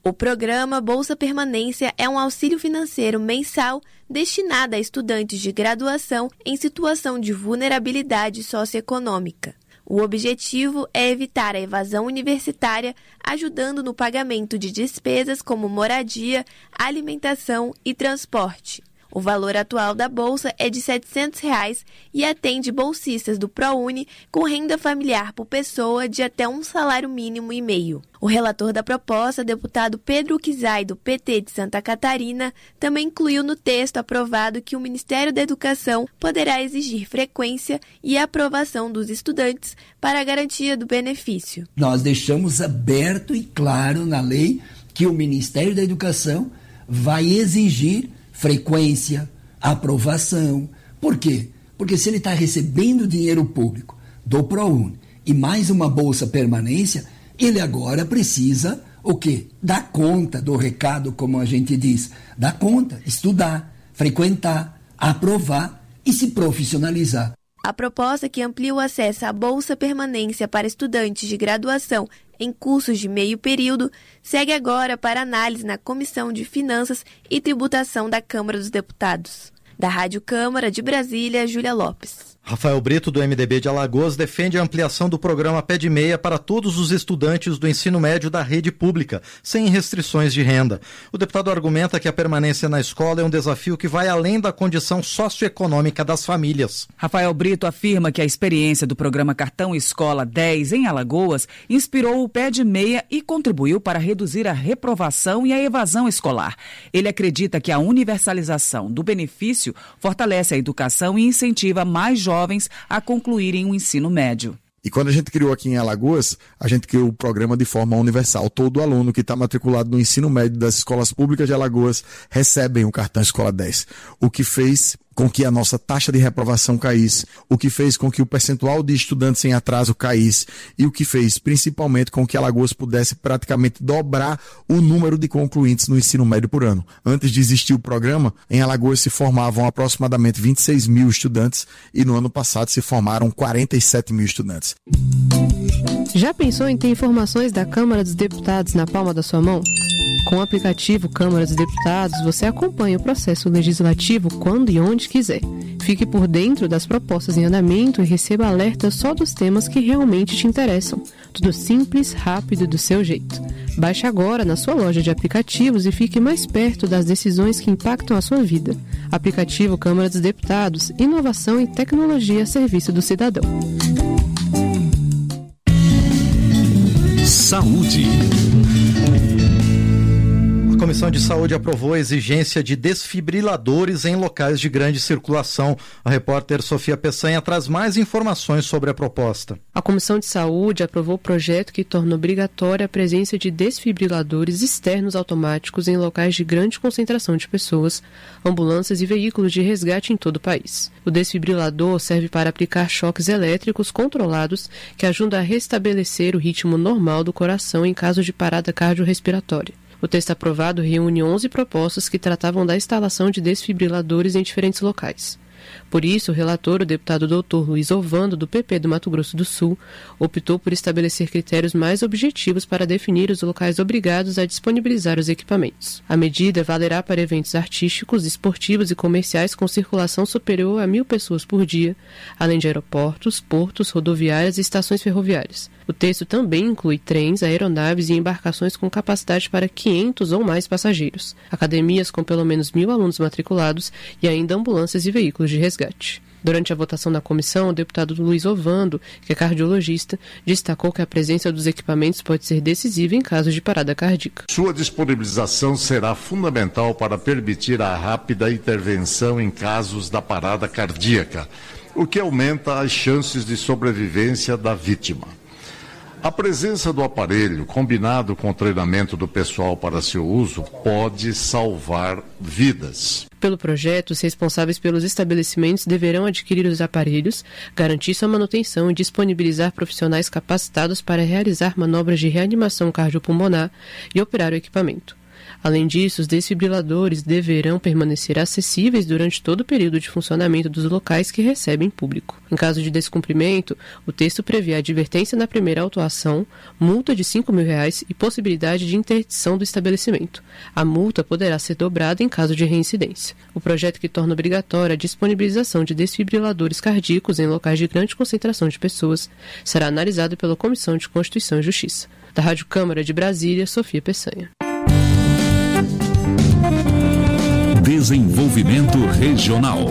O programa Bolsa Permanência é um auxílio financeiro mensal destinado a estudantes de graduação em situação de vulnerabilidade socioeconômica. O objetivo é evitar a evasão universitária, ajudando no pagamento de despesas como moradia, alimentação e transporte. O valor atual da bolsa é de R$ 700 e atende bolsistas do ProUni com renda familiar por pessoa de até um salário mínimo e meio. O relator da proposta, deputado Pedro Kizai, do PT de Santa Catarina, também incluiu no texto aprovado que o Ministério da Educação poderá exigir frequência e aprovação dos estudantes para a garantia do benefício. Nós deixamos aberto e claro na lei que o Ministério da Educação vai exigir frequência, aprovação. Por quê? Porque se ele está recebendo dinheiro público do ProUni e mais uma bolsa permanência, ele agora precisa o quê? Dar conta do recado, como a gente diz. Dar conta, estudar, frequentar, aprovar e se profissionalizar. A proposta que amplia o acesso à Bolsa Permanência para estudantes de graduação em cursos de meio período segue agora para análise na Comissão de Finanças e Tributação da Câmara dos Deputados. Da Rádio Câmara de Brasília, Júlia Lopes. Rafael Brito, do MDB de Alagoas, defende a ampliação do programa Pé de Meia para todos os estudantes do ensino médio da rede pública, sem restrições de renda. O deputado argumenta que a permanência na escola é um desafio que vai além da condição socioeconômica das famílias. Rafael Brito afirma que a experiência do programa Cartão Escola 10 em Alagoas inspirou o Pé de Meia e contribuiu para reduzir a reprovação e a evasão escolar. Ele acredita que a universalização do benefício fortalece a educação e incentiva mais jovens a concluírem o ensino médio. E quando a gente criou aqui em Alagoas, a gente criou o programa de forma universal. Todo aluno que está matriculado no ensino médio das escolas públicas de Alagoas recebe o cartão Escola 10. O que fez com que a nossa taxa de reprovação caísse, o que fez com que o percentual de estudantes em atraso caísse e o que fez principalmente com que Alagoas pudesse praticamente dobrar o número de concluintes no ensino médio por ano. Antes de existir o programa, em Alagoas se formavam aproximadamente 26 mil estudantes e no ano passado se formaram 47 mil estudantes. Já pensou em ter informações da Câmara dos Deputados na palma da sua mão? Com o aplicativo Câmara dos Deputados, você acompanha o processo legislativo quando e onde quiser. Fique por dentro das propostas em andamento e receba alertas só dos temas que realmente te interessam. Tudo simples, rápido e do seu jeito. Baixe agora na sua loja de aplicativos e fique mais perto das decisões que impactam a sua vida. Aplicativo Câmara dos Deputados, inovação e tecnologia a serviço do cidadão. Saúde. A Comissão de Saúde aprovou a exigência de desfibriladores em locais de grande circulação. A repórter Sofia Peçanha traz mais informações sobre a proposta. A Comissão de Saúde aprovou o projeto que torna obrigatória a presença de desfibriladores externos automáticos em locais de grande concentração de pessoas, ambulâncias e veículos de resgate em todo o país. O desfibrilador serve para aplicar choques elétricos controlados que ajudam a restabelecer o ritmo normal do coração em caso de parada cardiorrespiratória. O texto aprovado reúne 11 propostas que tratavam da instalação de desfibriladores em diferentes locais. Por isso, o relator, o deputado Dr. Luiz Ovando, do PP do Mato Grosso do Sul, optou por estabelecer critérios mais objetivos para definir os locais obrigados a disponibilizar os equipamentos. A medida valerá para eventos artísticos, esportivos e comerciais com circulação superior a 1.000 pessoas por dia, além de aeroportos, portos, rodoviárias e estações ferroviárias. O texto também inclui trens, aeronaves e embarcações com capacidade para 500 ou mais passageiros, academias com pelo menos 1.000 alunos matriculados e ainda ambulâncias e veículos de resgate. Durante a votação na comissão, o deputado Luiz Ovando, que é cardiologista, destacou que a presença dos equipamentos pode ser decisiva em caso de parada cardíaca. Sua disponibilização será fundamental para permitir a rápida intervenção em casos da parada cardíaca, o que aumenta as chances de sobrevivência da vítima. A presença do aparelho, combinado com o treinamento do pessoal para seu uso, pode salvar vidas. Pelo projeto, os responsáveis pelos estabelecimentos deverão adquirir os aparelhos, garantir sua manutenção e disponibilizar profissionais capacitados para realizar manobras de reanimação cardiopulmonar e operar o equipamento. Além disso, os desfibriladores deverão permanecer acessíveis durante todo o período de funcionamento dos locais que recebem público. Em caso de descumprimento, o texto prevê advertência na primeira autuação, multa de R$5.000 e possibilidade de interdição do estabelecimento. A multa poderá ser dobrada em caso de reincidência. O projeto que torna obrigatória a disponibilização de desfibriladores cardíacos em locais de grande concentração de pessoas será analisado pela Comissão de Constituição e Justiça. Da Rádio Câmara de Brasília, Sofia Peçanha. Desenvolvimento Regional.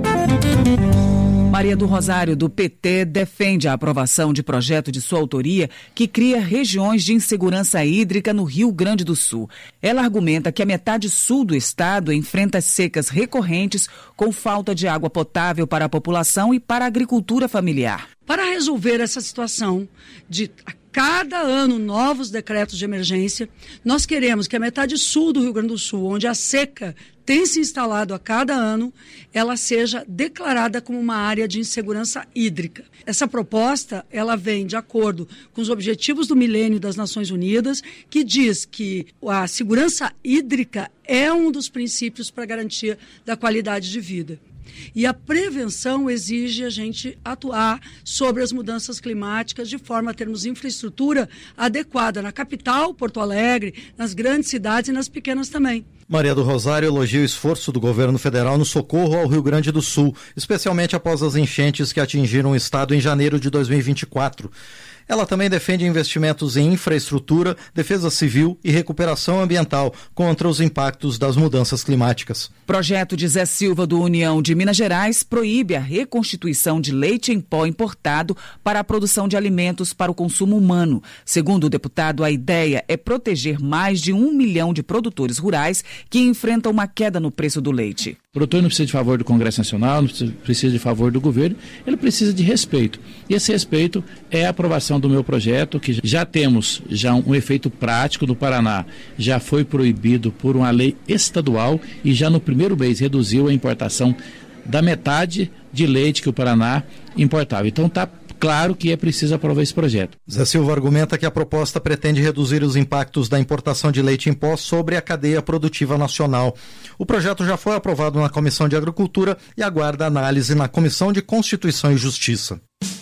Maria do Rosário, do PT, defende a aprovação de projeto de sua autoria que cria regiões de insegurança hídrica no Rio Grande do Sul. Ela argumenta que a metade sul do estado enfrenta secas recorrentes com falta de água potável para a população e para a agricultura familiar. Para resolver essa situação de cada ano novos decretos de emergência, nós queremos que a metade sul do Rio Grande do Sul, onde a seca tem se instalado a cada ano, ela seja declarada como uma área de insegurança hídrica. Essa proposta, ela vem de acordo com os Objetivos do Milênio das Nações Unidas, que diz que a segurança hídrica é um dos princípios para a garantia da qualidade de vida. E a prevenção exige a gente atuar sobre as mudanças climáticas de forma a termos infraestrutura adequada na capital, Porto Alegre, nas grandes cidades e nas pequenas também. Maria do Rosário elogia o esforço do governo federal no socorro ao Rio Grande do Sul, especialmente após as enchentes que atingiram o estado em janeiro de 2024. Ela também defende investimentos em infraestrutura, defesa civil e recuperação ambiental contra os impactos das mudanças climáticas. Projeto de Zé Silva do União de Minas Gerais proíbe a reconstituição de leite em pó importado para a produção de alimentos para o consumo humano. Segundo o deputado, a ideia é proteger mais de 1 milhão de produtores rurais que enfrentam uma queda no preço do leite. O produtor não precisa de favor do Congresso Nacional, não precisa de favor do governo, ele precisa de respeito. E esse respeito é a aprovação do meu projeto, que já temos um efeito prático no Paraná. Já foi proibido por uma lei estadual e já no primeiro mês reduziu a importação da metade de leite que o Paraná importava. Então está claro que é preciso aprovar esse projeto. Zé Silva argumenta que a proposta pretende reduzir os impactos da importação de leite em pó sobre a cadeia produtiva nacional. O projeto já foi aprovado na Comissão de Agricultura e aguarda análise na Comissão de Constituição e Justiça.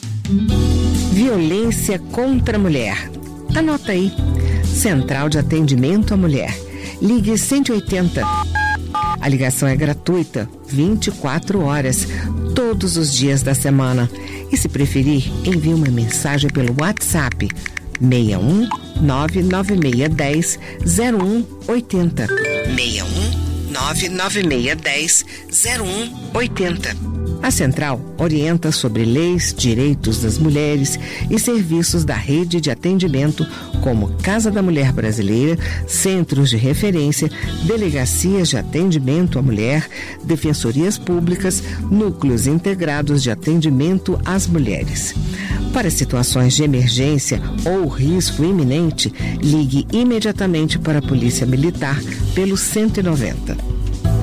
Violência contra a mulher. Anota aí. Central de Atendimento à Mulher. Ligue 180. A ligação é gratuita, 24 horas, todos os dias da semana. E se preferir, envie uma mensagem pelo WhatsApp 61 99610 0180. 61 99610 0180. A Central orienta sobre leis, direitos das mulheres e serviços da rede de atendimento como Casa da Mulher Brasileira, centros de referência, delegacias de atendimento à mulher, defensorias públicas, núcleos integrados de atendimento às mulheres. Para situações de emergência ou risco iminente, ligue imediatamente para a Polícia Militar pelo 190.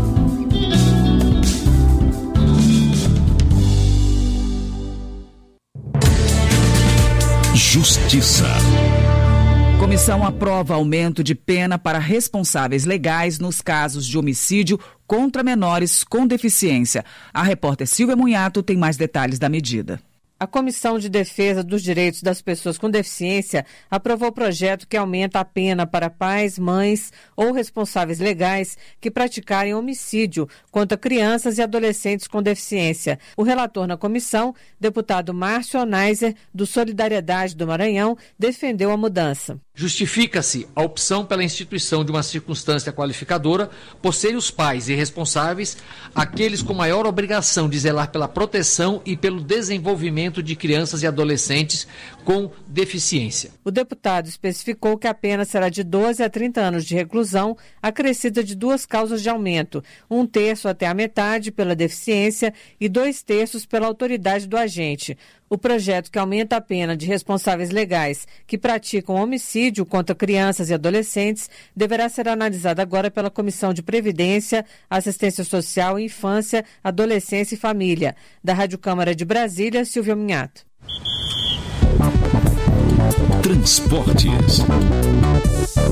Justiça. Comissão aprova aumento de pena para responsáveis legais nos casos de homicídio contra menores com deficiência. A repórter Silvia Munhato tem mais detalhes da medida. A Comissão de Defesa dos Direitos das Pessoas com Deficiência aprovou o projeto que aumenta a pena para pais, mães ou responsáveis legais que praticarem homicídio contra crianças e adolescentes com deficiência. O relator na comissão, deputado Márcio Onaiser, do Solidariedade do Maranhão, defendeu a mudança. Justifica-se a opção pela instituição de uma circunstância qualificadora por serem os pais e responsáveis aqueles com maior obrigação de zelar pela proteção e pelo desenvolvimento de crianças e adolescentes com deficiência. O deputado especificou que a pena será de 12 a 30 anos de reclusão, acrescida de 2 causas de aumento, 1/3 até a metade pela deficiência e 2/3 pela autoridade do agente. O projeto que aumenta a pena de responsáveis legais que praticam homicídio contra crianças e adolescentes deverá ser analisado agora pela Comissão de Previdência, Assistência Social, Infância, Adolescência e Família. Da Rádio Câmara de Brasília, Silvia Munhato. Transportes.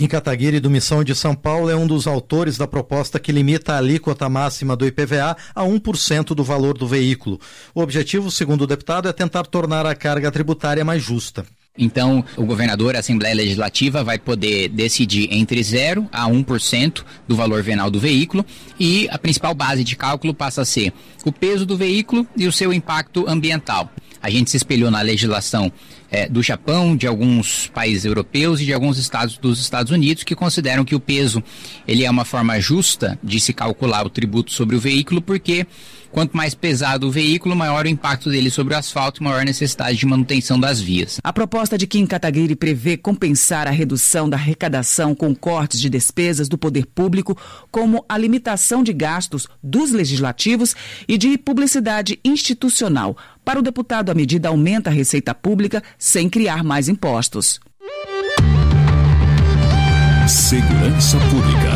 Kim Kataguiri, do Missão de São Paulo, é um dos autores da proposta que limita a alíquota máxima do IPVA a 1% do valor do veículo. O objetivo, segundo o deputado, é tentar tornar a carga tributária mais justa. Então, o governador, a Assembleia Legislativa, vai poder decidir entre 0% a 1% do valor venal do veículo, e a principal base de cálculo passa a ser o peso do veículo e o seu impacto ambiental. A gente se espelhou na legislação do Japão, de alguns países europeus e de alguns estados dos Estados Unidos, que consideram que o peso ele é uma forma justa de se calcular o tributo sobre o veículo, porque quanto mais pesado o veículo, maior o impacto dele sobre o asfalto e maior a necessidade de manutenção das vias. A proposta de Kim Kataguiri prevê compensar a redução da arrecadação com cortes de despesas do poder público, como a limitação de gastos dos legislativos e de publicidade institucional. Para o deputado, a medida aumenta a receita pública sem criar mais impostos. Segurança Pública.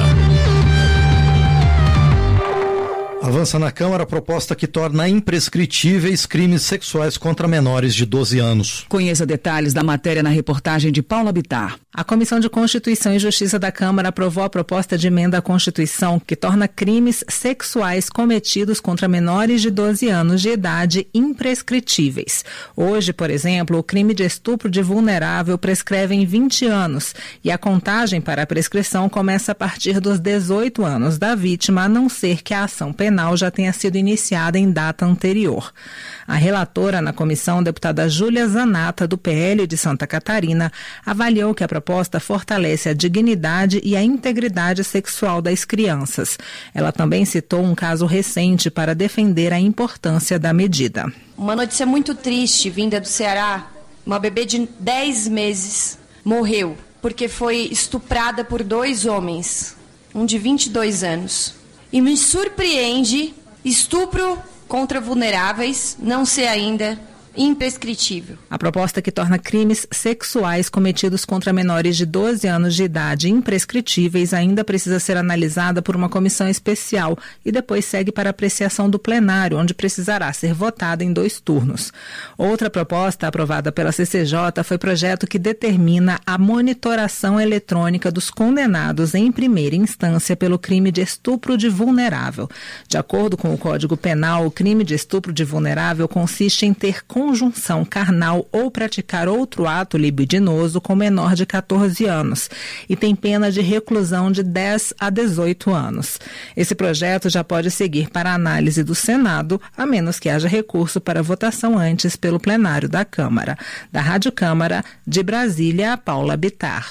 Avança na Câmara a proposta que torna imprescritíveis crimes sexuais contra menores de 12 anos. Conheça detalhes da matéria na reportagem de Paula Bittar. A Comissão de Constituição e Justiça da Câmara aprovou a proposta de emenda à Constituição que torna crimes sexuais cometidos contra menores de 12 anos de idade imprescritíveis. Hoje, por exemplo, o crime de estupro de vulnerável prescreve em 20 anos e a contagem para a prescrição começa a partir dos 18 anos da vítima, a não ser que a ação penal já tenha sido iniciada em data anterior. A relatora na comissão, deputada Júlia Zanata, do PL de Santa Catarina, avaliou que a proposta fortalece a dignidade e a integridade sexual das crianças. Ela também citou um caso recente para defender a importância da medida. Uma notícia muito triste vinda do Ceará. Uma bebê de 10 meses morreu porque foi estuprada por 2 homens, um de 22 anos. E me surpreende estupro contra vulneráveis não ser ainda imprescritível. A proposta que torna crimes sexuais cometidos contra menores de 12 anos de idade imprescritíveis ainda precisa ser analisada por uma comissão especial e depois segue para apreciação do plenário, onde precisará ser votada em 2 turnos. Outra proposta aprovada pela CCJ foi projeto que determina a monitoração eletrônica dos condenados em primeira instância pelo crime de estupro de vulnerável. De acordo com o Código Penal, o crime de estupro de vulnerável consiste em ter conjunção carnal ou praticar outro ato libidinoso com menor de 14 anos e tem pena de reclusão de 10 a 18 anos. Esse projeto já pode seguir para análise do Senado, a menos que haja recurso para votação antes pelo plenário da Câmara. Da Rádio Câmara, de Brasília, Paula Bittar.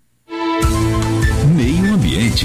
Meio Ambiente.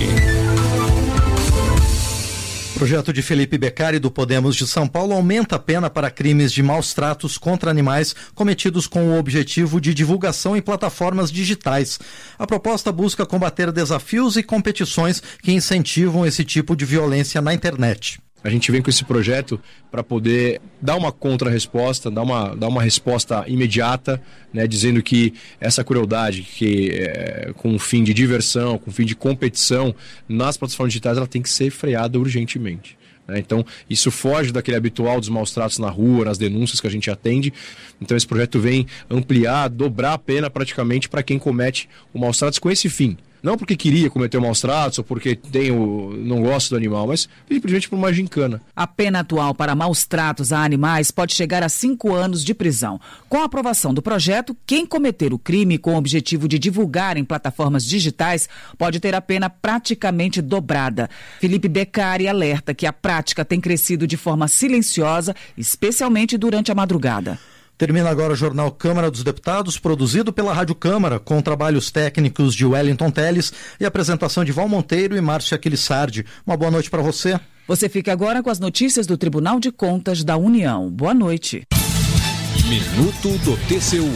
O projeto de Felipe Beccari, do Podemos de São Paulo, aumenta a pena para crimes de maus tratos contra animais cometidos com o objetivo de divulgação em plataformas digitais. A proposta busca combater desafios e competições que incentivam esse tipo de violência na internet. A gente vem com esse projeto para poder dar uma contra-resposta, dar uma resposta imediata, né, dizendo que essa crueldade, que com um fim de diversão, com um fim de competição nas plataformas digitais, ela tem que ser freada urgentemente. Né? Então, isso foge daquele habitual dos maus tratos na rua, nas denúncias que a gente atende. Então, esse projeto vem ampliar, dobrar a pena praticamente para quem comete o maus tratos com esse fim. Não porque queria cometer maus tratos ou porque não gosta do animal, mas simplesmente por uma gincana. A pena atual para maus tratos a animais pode chegar a 5 anos de prisão. Com a aprovação do projeto, quem cometer o crime com o objetivo de divulgar em plataformas digitais pode ter a pena praticamente dobrada. Felipe Beccari alerta que a prática tem crescido de forma silenciosa, especialmente durante a madrugada. Termina agora o Jornal Câmara dos Deputados, produzido pela Rádio Câmara, com trabalhos técnicos de Wellington Teles e apresentação de Val Monteiro e Márcia Aquilissardi. Uma boa noite para você. Você fica agora com as notícias do Tribunal de Contas da União. Boa noite. Minuto do TCU.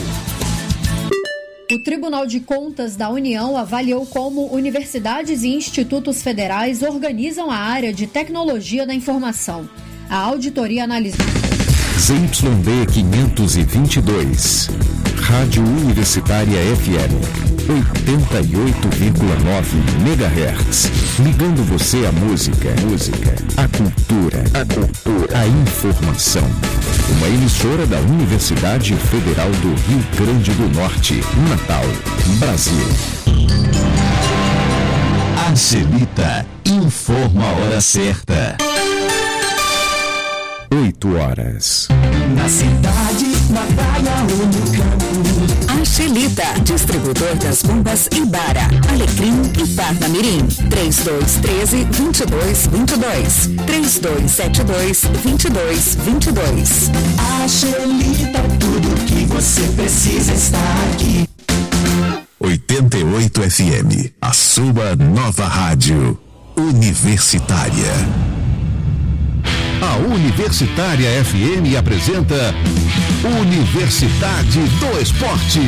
O Tribunal de Contas da União avaliou como universidades e institutos federais organizam a área de tecnologia da informação. A auditoria analisou... ZYD 522, Rádio Universitária FM, 88,9 MHz, ligando você à música, à cultura, à informação. Uma emissora da Universidade Federal do Rio Grande do Norte, Natal, Brasil. A Celita informa a hora certa. 8 horas. Na cidade, na praia ou no campo. A Celita, distribuidor das bombas Ibara, Alecrim e Parnamirim. 3213-2222. 3272-2222. A Celita, tudo que você precisa está aqui. 88 FM, a sua nova rádio universitária. A Universitária FM apresenta Universidade do Esporte.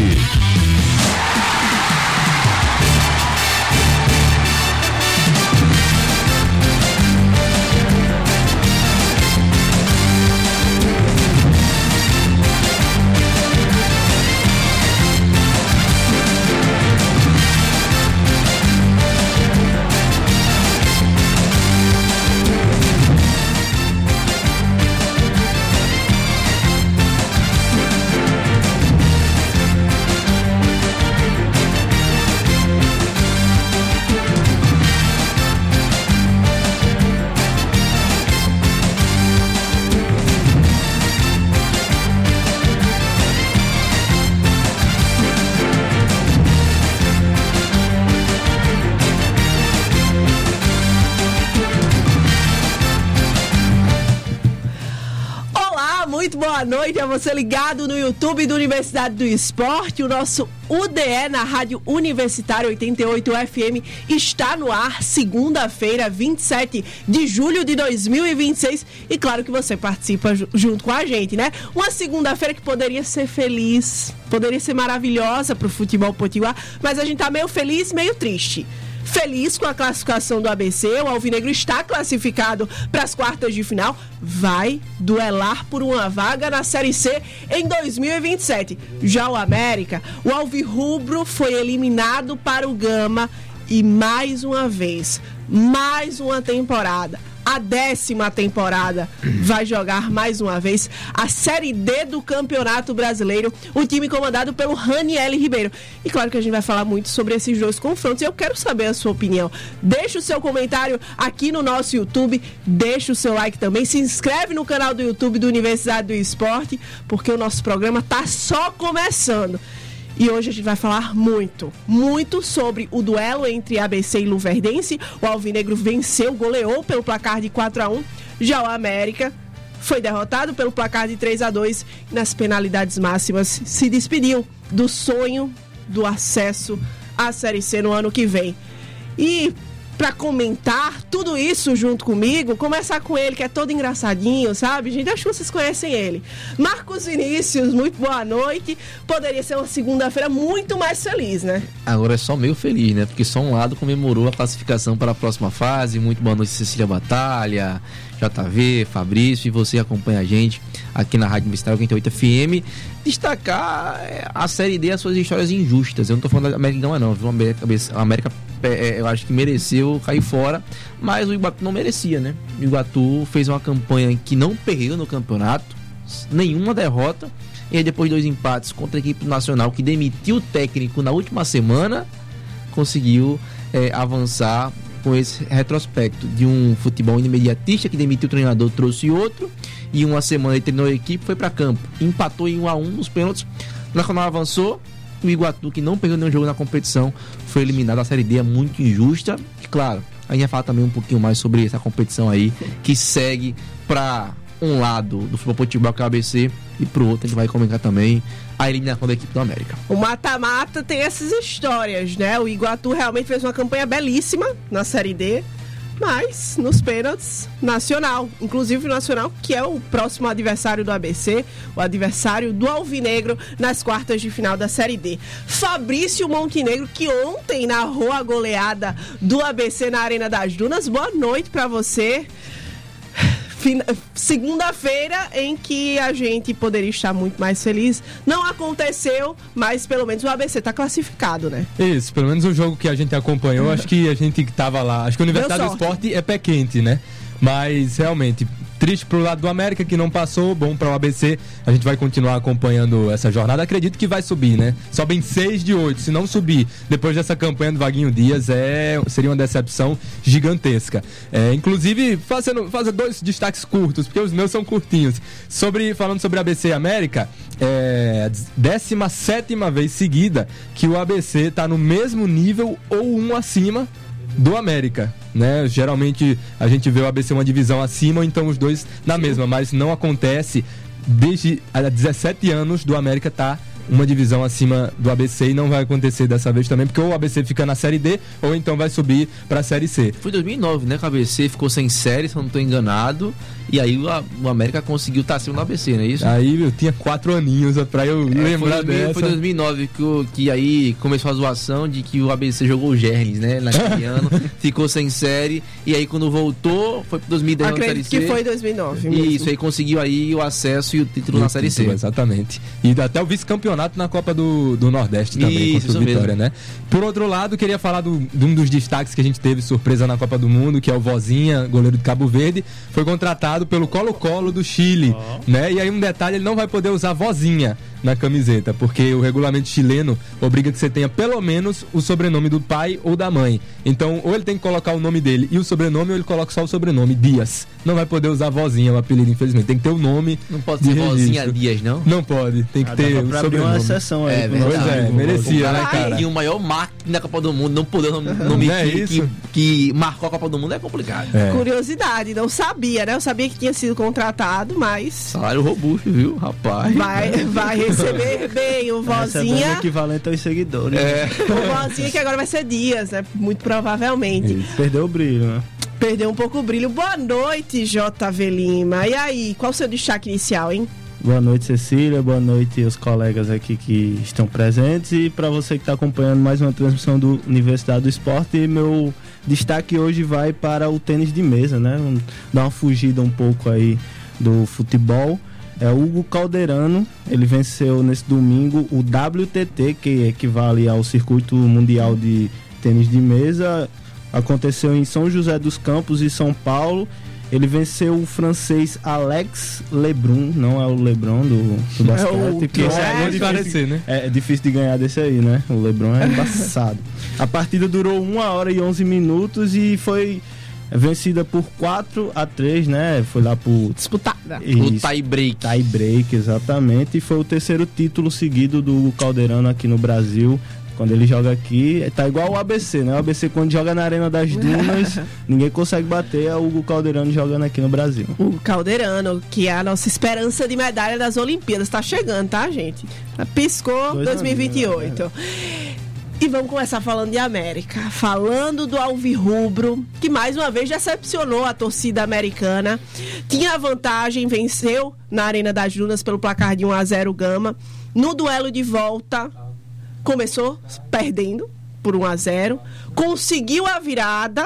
Boa noite a você ligado no YouTube do Universidade do Esporte. O nosso UDE na Rádio Universitária 88 FM está no ar segunda-feira, 27 de julho de 2026. E claro que você participa junto com a gente, né? Uma segunda-feira que poderia ser feliz, poderia ser maravilhosa para o futebol potiguar, mas a gente tá meio feliz, meio triste. Feliz com a classificação do ABC, o Alvinegro está classificado para as quartas de final, vai duelar por uma vaga na Série C em 2027. Já o América, o Alvirrubro foi eliminado para o Gama e mais uma vez, mais uma temporada, a 10ª temporada, vai jogar mais uma vez a Série D do Campeonato Brasileiro, o time comandado pelo Raniel Ribeiro. E claro que a gente vai falar muito sobre esses dois confrontos e eu quero saber a sua opinião. Deixa o seu comentário aqui no nosso YouTube, deixa o seu like também, se inscreve no canal do YouTube do Universidade do Esporte, porque o nosso programa tá só começando. E hoje a gente vai falar muito sobre o duelo entre ABC e Luverdense. O Alvinegro venceu, goleou pelo placar de 4-1. Já o América foi derrotado pelo placar de 3-2 e nas penalidades máximas se despediu do sonho do acesso à Série C no ano que vem. E para comentar tudo isso junto comigo, começar com ele, que é todo engraçadinho, sabe, gente? Acho que vocês conhecem ele. Marcos Vinícius, muito boa noite. Poderia ser uma segunda-feira muito mais feliz, né? Agora é só meio feliz, né? Porque só um lado comemorou a classificação para a próxima fase. Muito boa noite, Cecília Batalha, JV, Fabrício, e você acompanha a gente aqui na Rádio Universitária 88 FM. Destacar a Série D, as suas histórias injustas. Eu não tô falando da América não, viu? A América eu acho que mereceu cair fora, mas o Iguatu não merecia, né? O Iguatu fez uma campanha que não perdeu no campeonato, nenhuma derrota, e aí depois de 2 empates contra a equipe nacional, que demitiu o técnico na última semana, conseguiu avançar com esse retrospecto de um futebol imediatista que demitiu o treinador, trouxe outro, e uma semana ele treinou a equipe, foi para campo, empatou em 1-1 nos pênaltis. O Nacional avançou, o Iguatu, que não perdeu nenhum jogo na competição, foi eliminado. A Série D é muito injusta. E claro, a gente vai falar também um pouquinho mais sobre essa competição aí, que segue para um lado do futebol potiguar, que é o ABC, e pro outro a gente vai comentar também a eliminação da equipe do América. O mata-mata tem essas histórias, né? O Iguatu realmente fez uma campanha belíssima na Série D, mas nos pênaltis, Nacional, inclusive o Nacional, que é o próximo adversário do ABC, o adversário do Alvinegro nas quartas de final da Série D. Fabrício Montenegro, que ontem narrou a goleada do ABC na Arena das Dunas. Boa noite para você. Segunda-feira em que a gente poderia estar muito mais feliz. Não aconteceu, mas pelo menos o ABC está classificado, né? Isso, pelo menos o jogo que a gente acompanhou, acho que a gente que estava lá. Acho que a Universidade do Esporte é pé quente, né? Mas realmente Triste pro lado do América, que não passou, bom para o ABC. A gente vai continuar acompanhando essa jornada. Acredito que vai subir, né? Sobem 6 de 8. Se não subir depois dessa campanha do Vaguinho Dias, seria uma decepção gigantesca. Inclusive, fazer 2 destaques curtos, porque os meus são curtinhos. Falando sobre ABC e América, 17ª vez seguida que o ABC está no mesmo nível ou um acima do América, né? Geralmente a gente vê o ABC uma divisão acima, ou então os dois na mesma, mas não acontece. Desde há 17 anos do América tá uma divisão acima do ABC, e não vai acontecer dessa vez também, porque ou o ABC fica na Série D, ou então vai subir pra Série C. Foi 2009, né, que o ABC ficou sem série, se eu não estou enganado, e aí o América conseguiu estar acima do ABC, não é isso? Aí eu tinha 4 aninhos pra eu lembrar dessa. Foi 2009 que aí começou a zoação de que o ABC jogou o Gerles, né, naquele ano, ficou sem série, e aí quando voltou, foi pro 2010 na Série C. Acredito que foi 2009 mesmo. Isso, aí conseguiu aí o acesso e o título na Série C. Exatamente. E até o vice-campeonato na Copa do Nordeste também, contra o Vitória, né? Por outro lado, queria falar de um dos destaques que a gente teve surpresa na Copa do Mundo, que é o Vozinha, goleiro de Cabo Verde, foi contratado pelo Colo-Colo do Chile, né? E aí um detalhe, ele não vai poder usar Vozinha na camiseta, porque o regulamento chileno obriga que você tenha pelo menos o sobrenome do pai ou da mãe. Então, ou ele tem que colocar o nome dele e o sobrenome, ou ele coloca só o sobrenome, Dias. Não vai poder usar Vozinha, o apelido, infelizmente. Tem que ter o nome. Não pode ser Vozinha Dias, não? Não pode, tem que ter o sobrenome. Uma exceção aí. Merecia, né, cara? E o maior marketing da Copa do Mundo, não poder nome que marcou a Copa do Mundo é complicado. Curiosidade, não sabia, né? Eu sabia que tinha sido contratado, mas... Salário robusto, viu, rapaz? Vai receber bem o Vozinha. É equivalente aos seguidores. O Vozinha que agora vai ser Dias, né? Muito provavelmente. Perdeu o brilho, né? Perdeu um pouco o brilho. Boa noite, JV Lima. E aí, qual o seu destaque inicial, hein? Boa noite, Cecília. Boa noite os colegas aqui que estão presentes. E para você que está acompanhando mais uma transmissão do Universidade do Esporte, meu destaque hoje vai para o tênis de mesa, né? Vamos dar uma fugida um pouco aí do futebol. O Hugo Calderano, ele venceu nesse domingo o WTT, que equivale ao Circuito Mundial de Tênis de Mesa. Aconteceu em São José dos Campos e São Paulo. Ele venceu o francês Alex Lebrun, não é o Lebrun do basquete. Que é difícil, né? É difícil de ganhar desse aí, né? O Lebrun é embaçado. A partida durou 1 hora e 11 minutos e foi vencida por 4-3, né? Foi lá por... disputada. O tie-break. Tie-break, exatamente. E foi o terceiro título seguido do Hugo Calderano aqui no Brasil. Quando ele joga aqui, tá igual o ABC, né? O ABC, quando joga na Arena das Dunas, ninguém consegue bater. É o Hugo Calderano jogando aqui no Brasil. Hugo Calderano, que é a nossa esperança de medalha das Olimpíadas. Tá chegando, tá, gente? Piscou 2028. E vamos começar falando de América. Falando do Alvirrubro, que mais uma vez decepcionou a torcida americana. Tinha a vantagem, venceu na Arena das Dunas pelo placar de 1-0 o Gama. No duelo de volta... começou perdendo por 1-0, conseguiu a virada,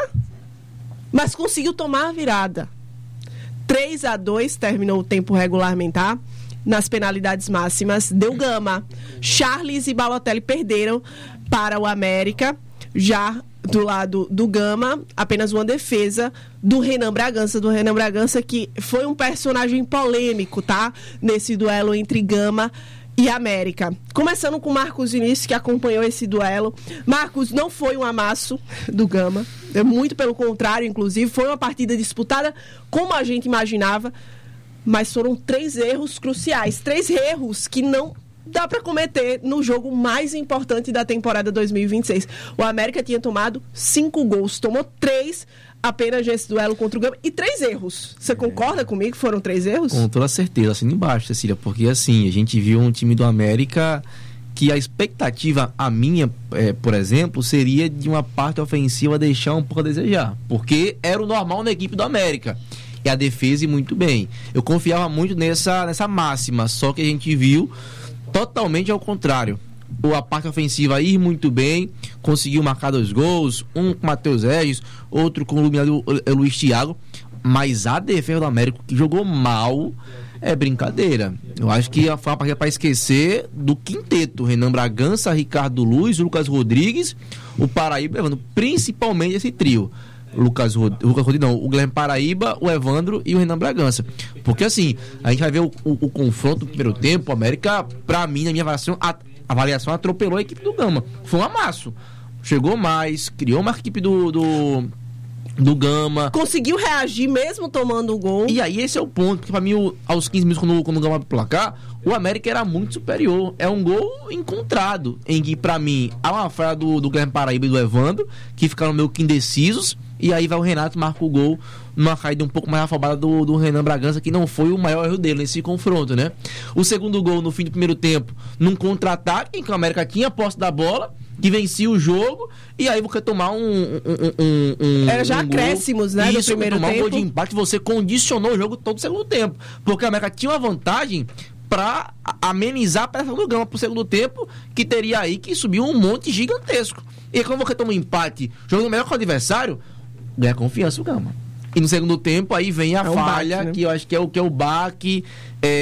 mas conseguiu tomar a virada. 3-2 terminou o tempo regulamentar. Nas penalidades máximas, deu Gama. Charles e Balotelli perderam para o América. Já do lado do Gama, apenas uma defesa do Renan Bragança, que foi um personagem polêmico, tá? Nesse duelo entre Gama e América. Começando com Marcos Vinícius, que acompanhou esse duelo. Marcos, não foi um amasso do Gama, muito pelo contrário, inclusive, foi uma partida disputada como a gente imaginava, mas foram 3 erros cruciais, 3 erros que não dá para cometer no jogo mais importante da temporada 2026. O América tinha tomado 5 gols, tomou 3 apenas nesse duelo contra o Gama e 3 erros. Você concorda comigo que foram 3 erros? Com toda certeza, assim embaixo, Cecília, porque assim, a gente viu um time do América que a expectativa, a minha, por exemplo, seria de uma parte ofensiva deixar um pouco a desejar, porque era o normal na equipe do América. E a defesa e muito bem. Eu confiava muito nessa máxima, só que a gente viu totalmente ao contrário. A parte ofensiva ir muito bem, conseguiu marcar 2 gols, um com o Matheus Regis, outro com o Luiz Thiago, mas a defesa do América, que jogou mal, é brincadeira. Eu acho que foi uma partida para esquecer do quinteto: Renan Bragança, Ricardo Luz, Lucas Rodrigues, o Paraíba levando principalmente esse trio. o Guilherme Paraíba, o Evandro e o Renan Bragança. Porque assim, a gente vai ver o confronto do primeiro tempo, o América, pra mim, na minha avaliação, atropelou a equipe do Gama. Foi um amasso. Chegou mais, criou uma equipe do Gama. Conseguiu reagir mesmo tomando o gol. E aí esse é o ponto, porque pra mim, aos 15 minutos, quando o Gama abre o placar, o América era muito superior. É um gol encontrado, em que pra mim, há uma falha do Guilherme Paraíba e do Evandro, que ficaram meio que indecisos, e aí vai o Renato, marca o gol, numa caída um pouco mais afobada do Renan Bragança, que não foi o maior erro dele nesse confronto, né? O segundo gol no fim do primeiro tempo, num contra-ataque, em que o América tinha a posse da bola, que vencia o jogo, e aí você tomar era já acréscimos, né? Isso, do primeiro tomar tempo. Um gol de empate, você condicionou o jogo todo o segundo tempo, porque a América tinha uma vantagem para amenizar a pressão do Gama pro segundo tempo, que teria aí que subir um monte gigantesco. E aí, quando você toma um empate, jogando melhor que o adversário, ganha confiança o Gama. E no segundo tempo aí vem a falha, baque, né? Que eu acho que é o baque.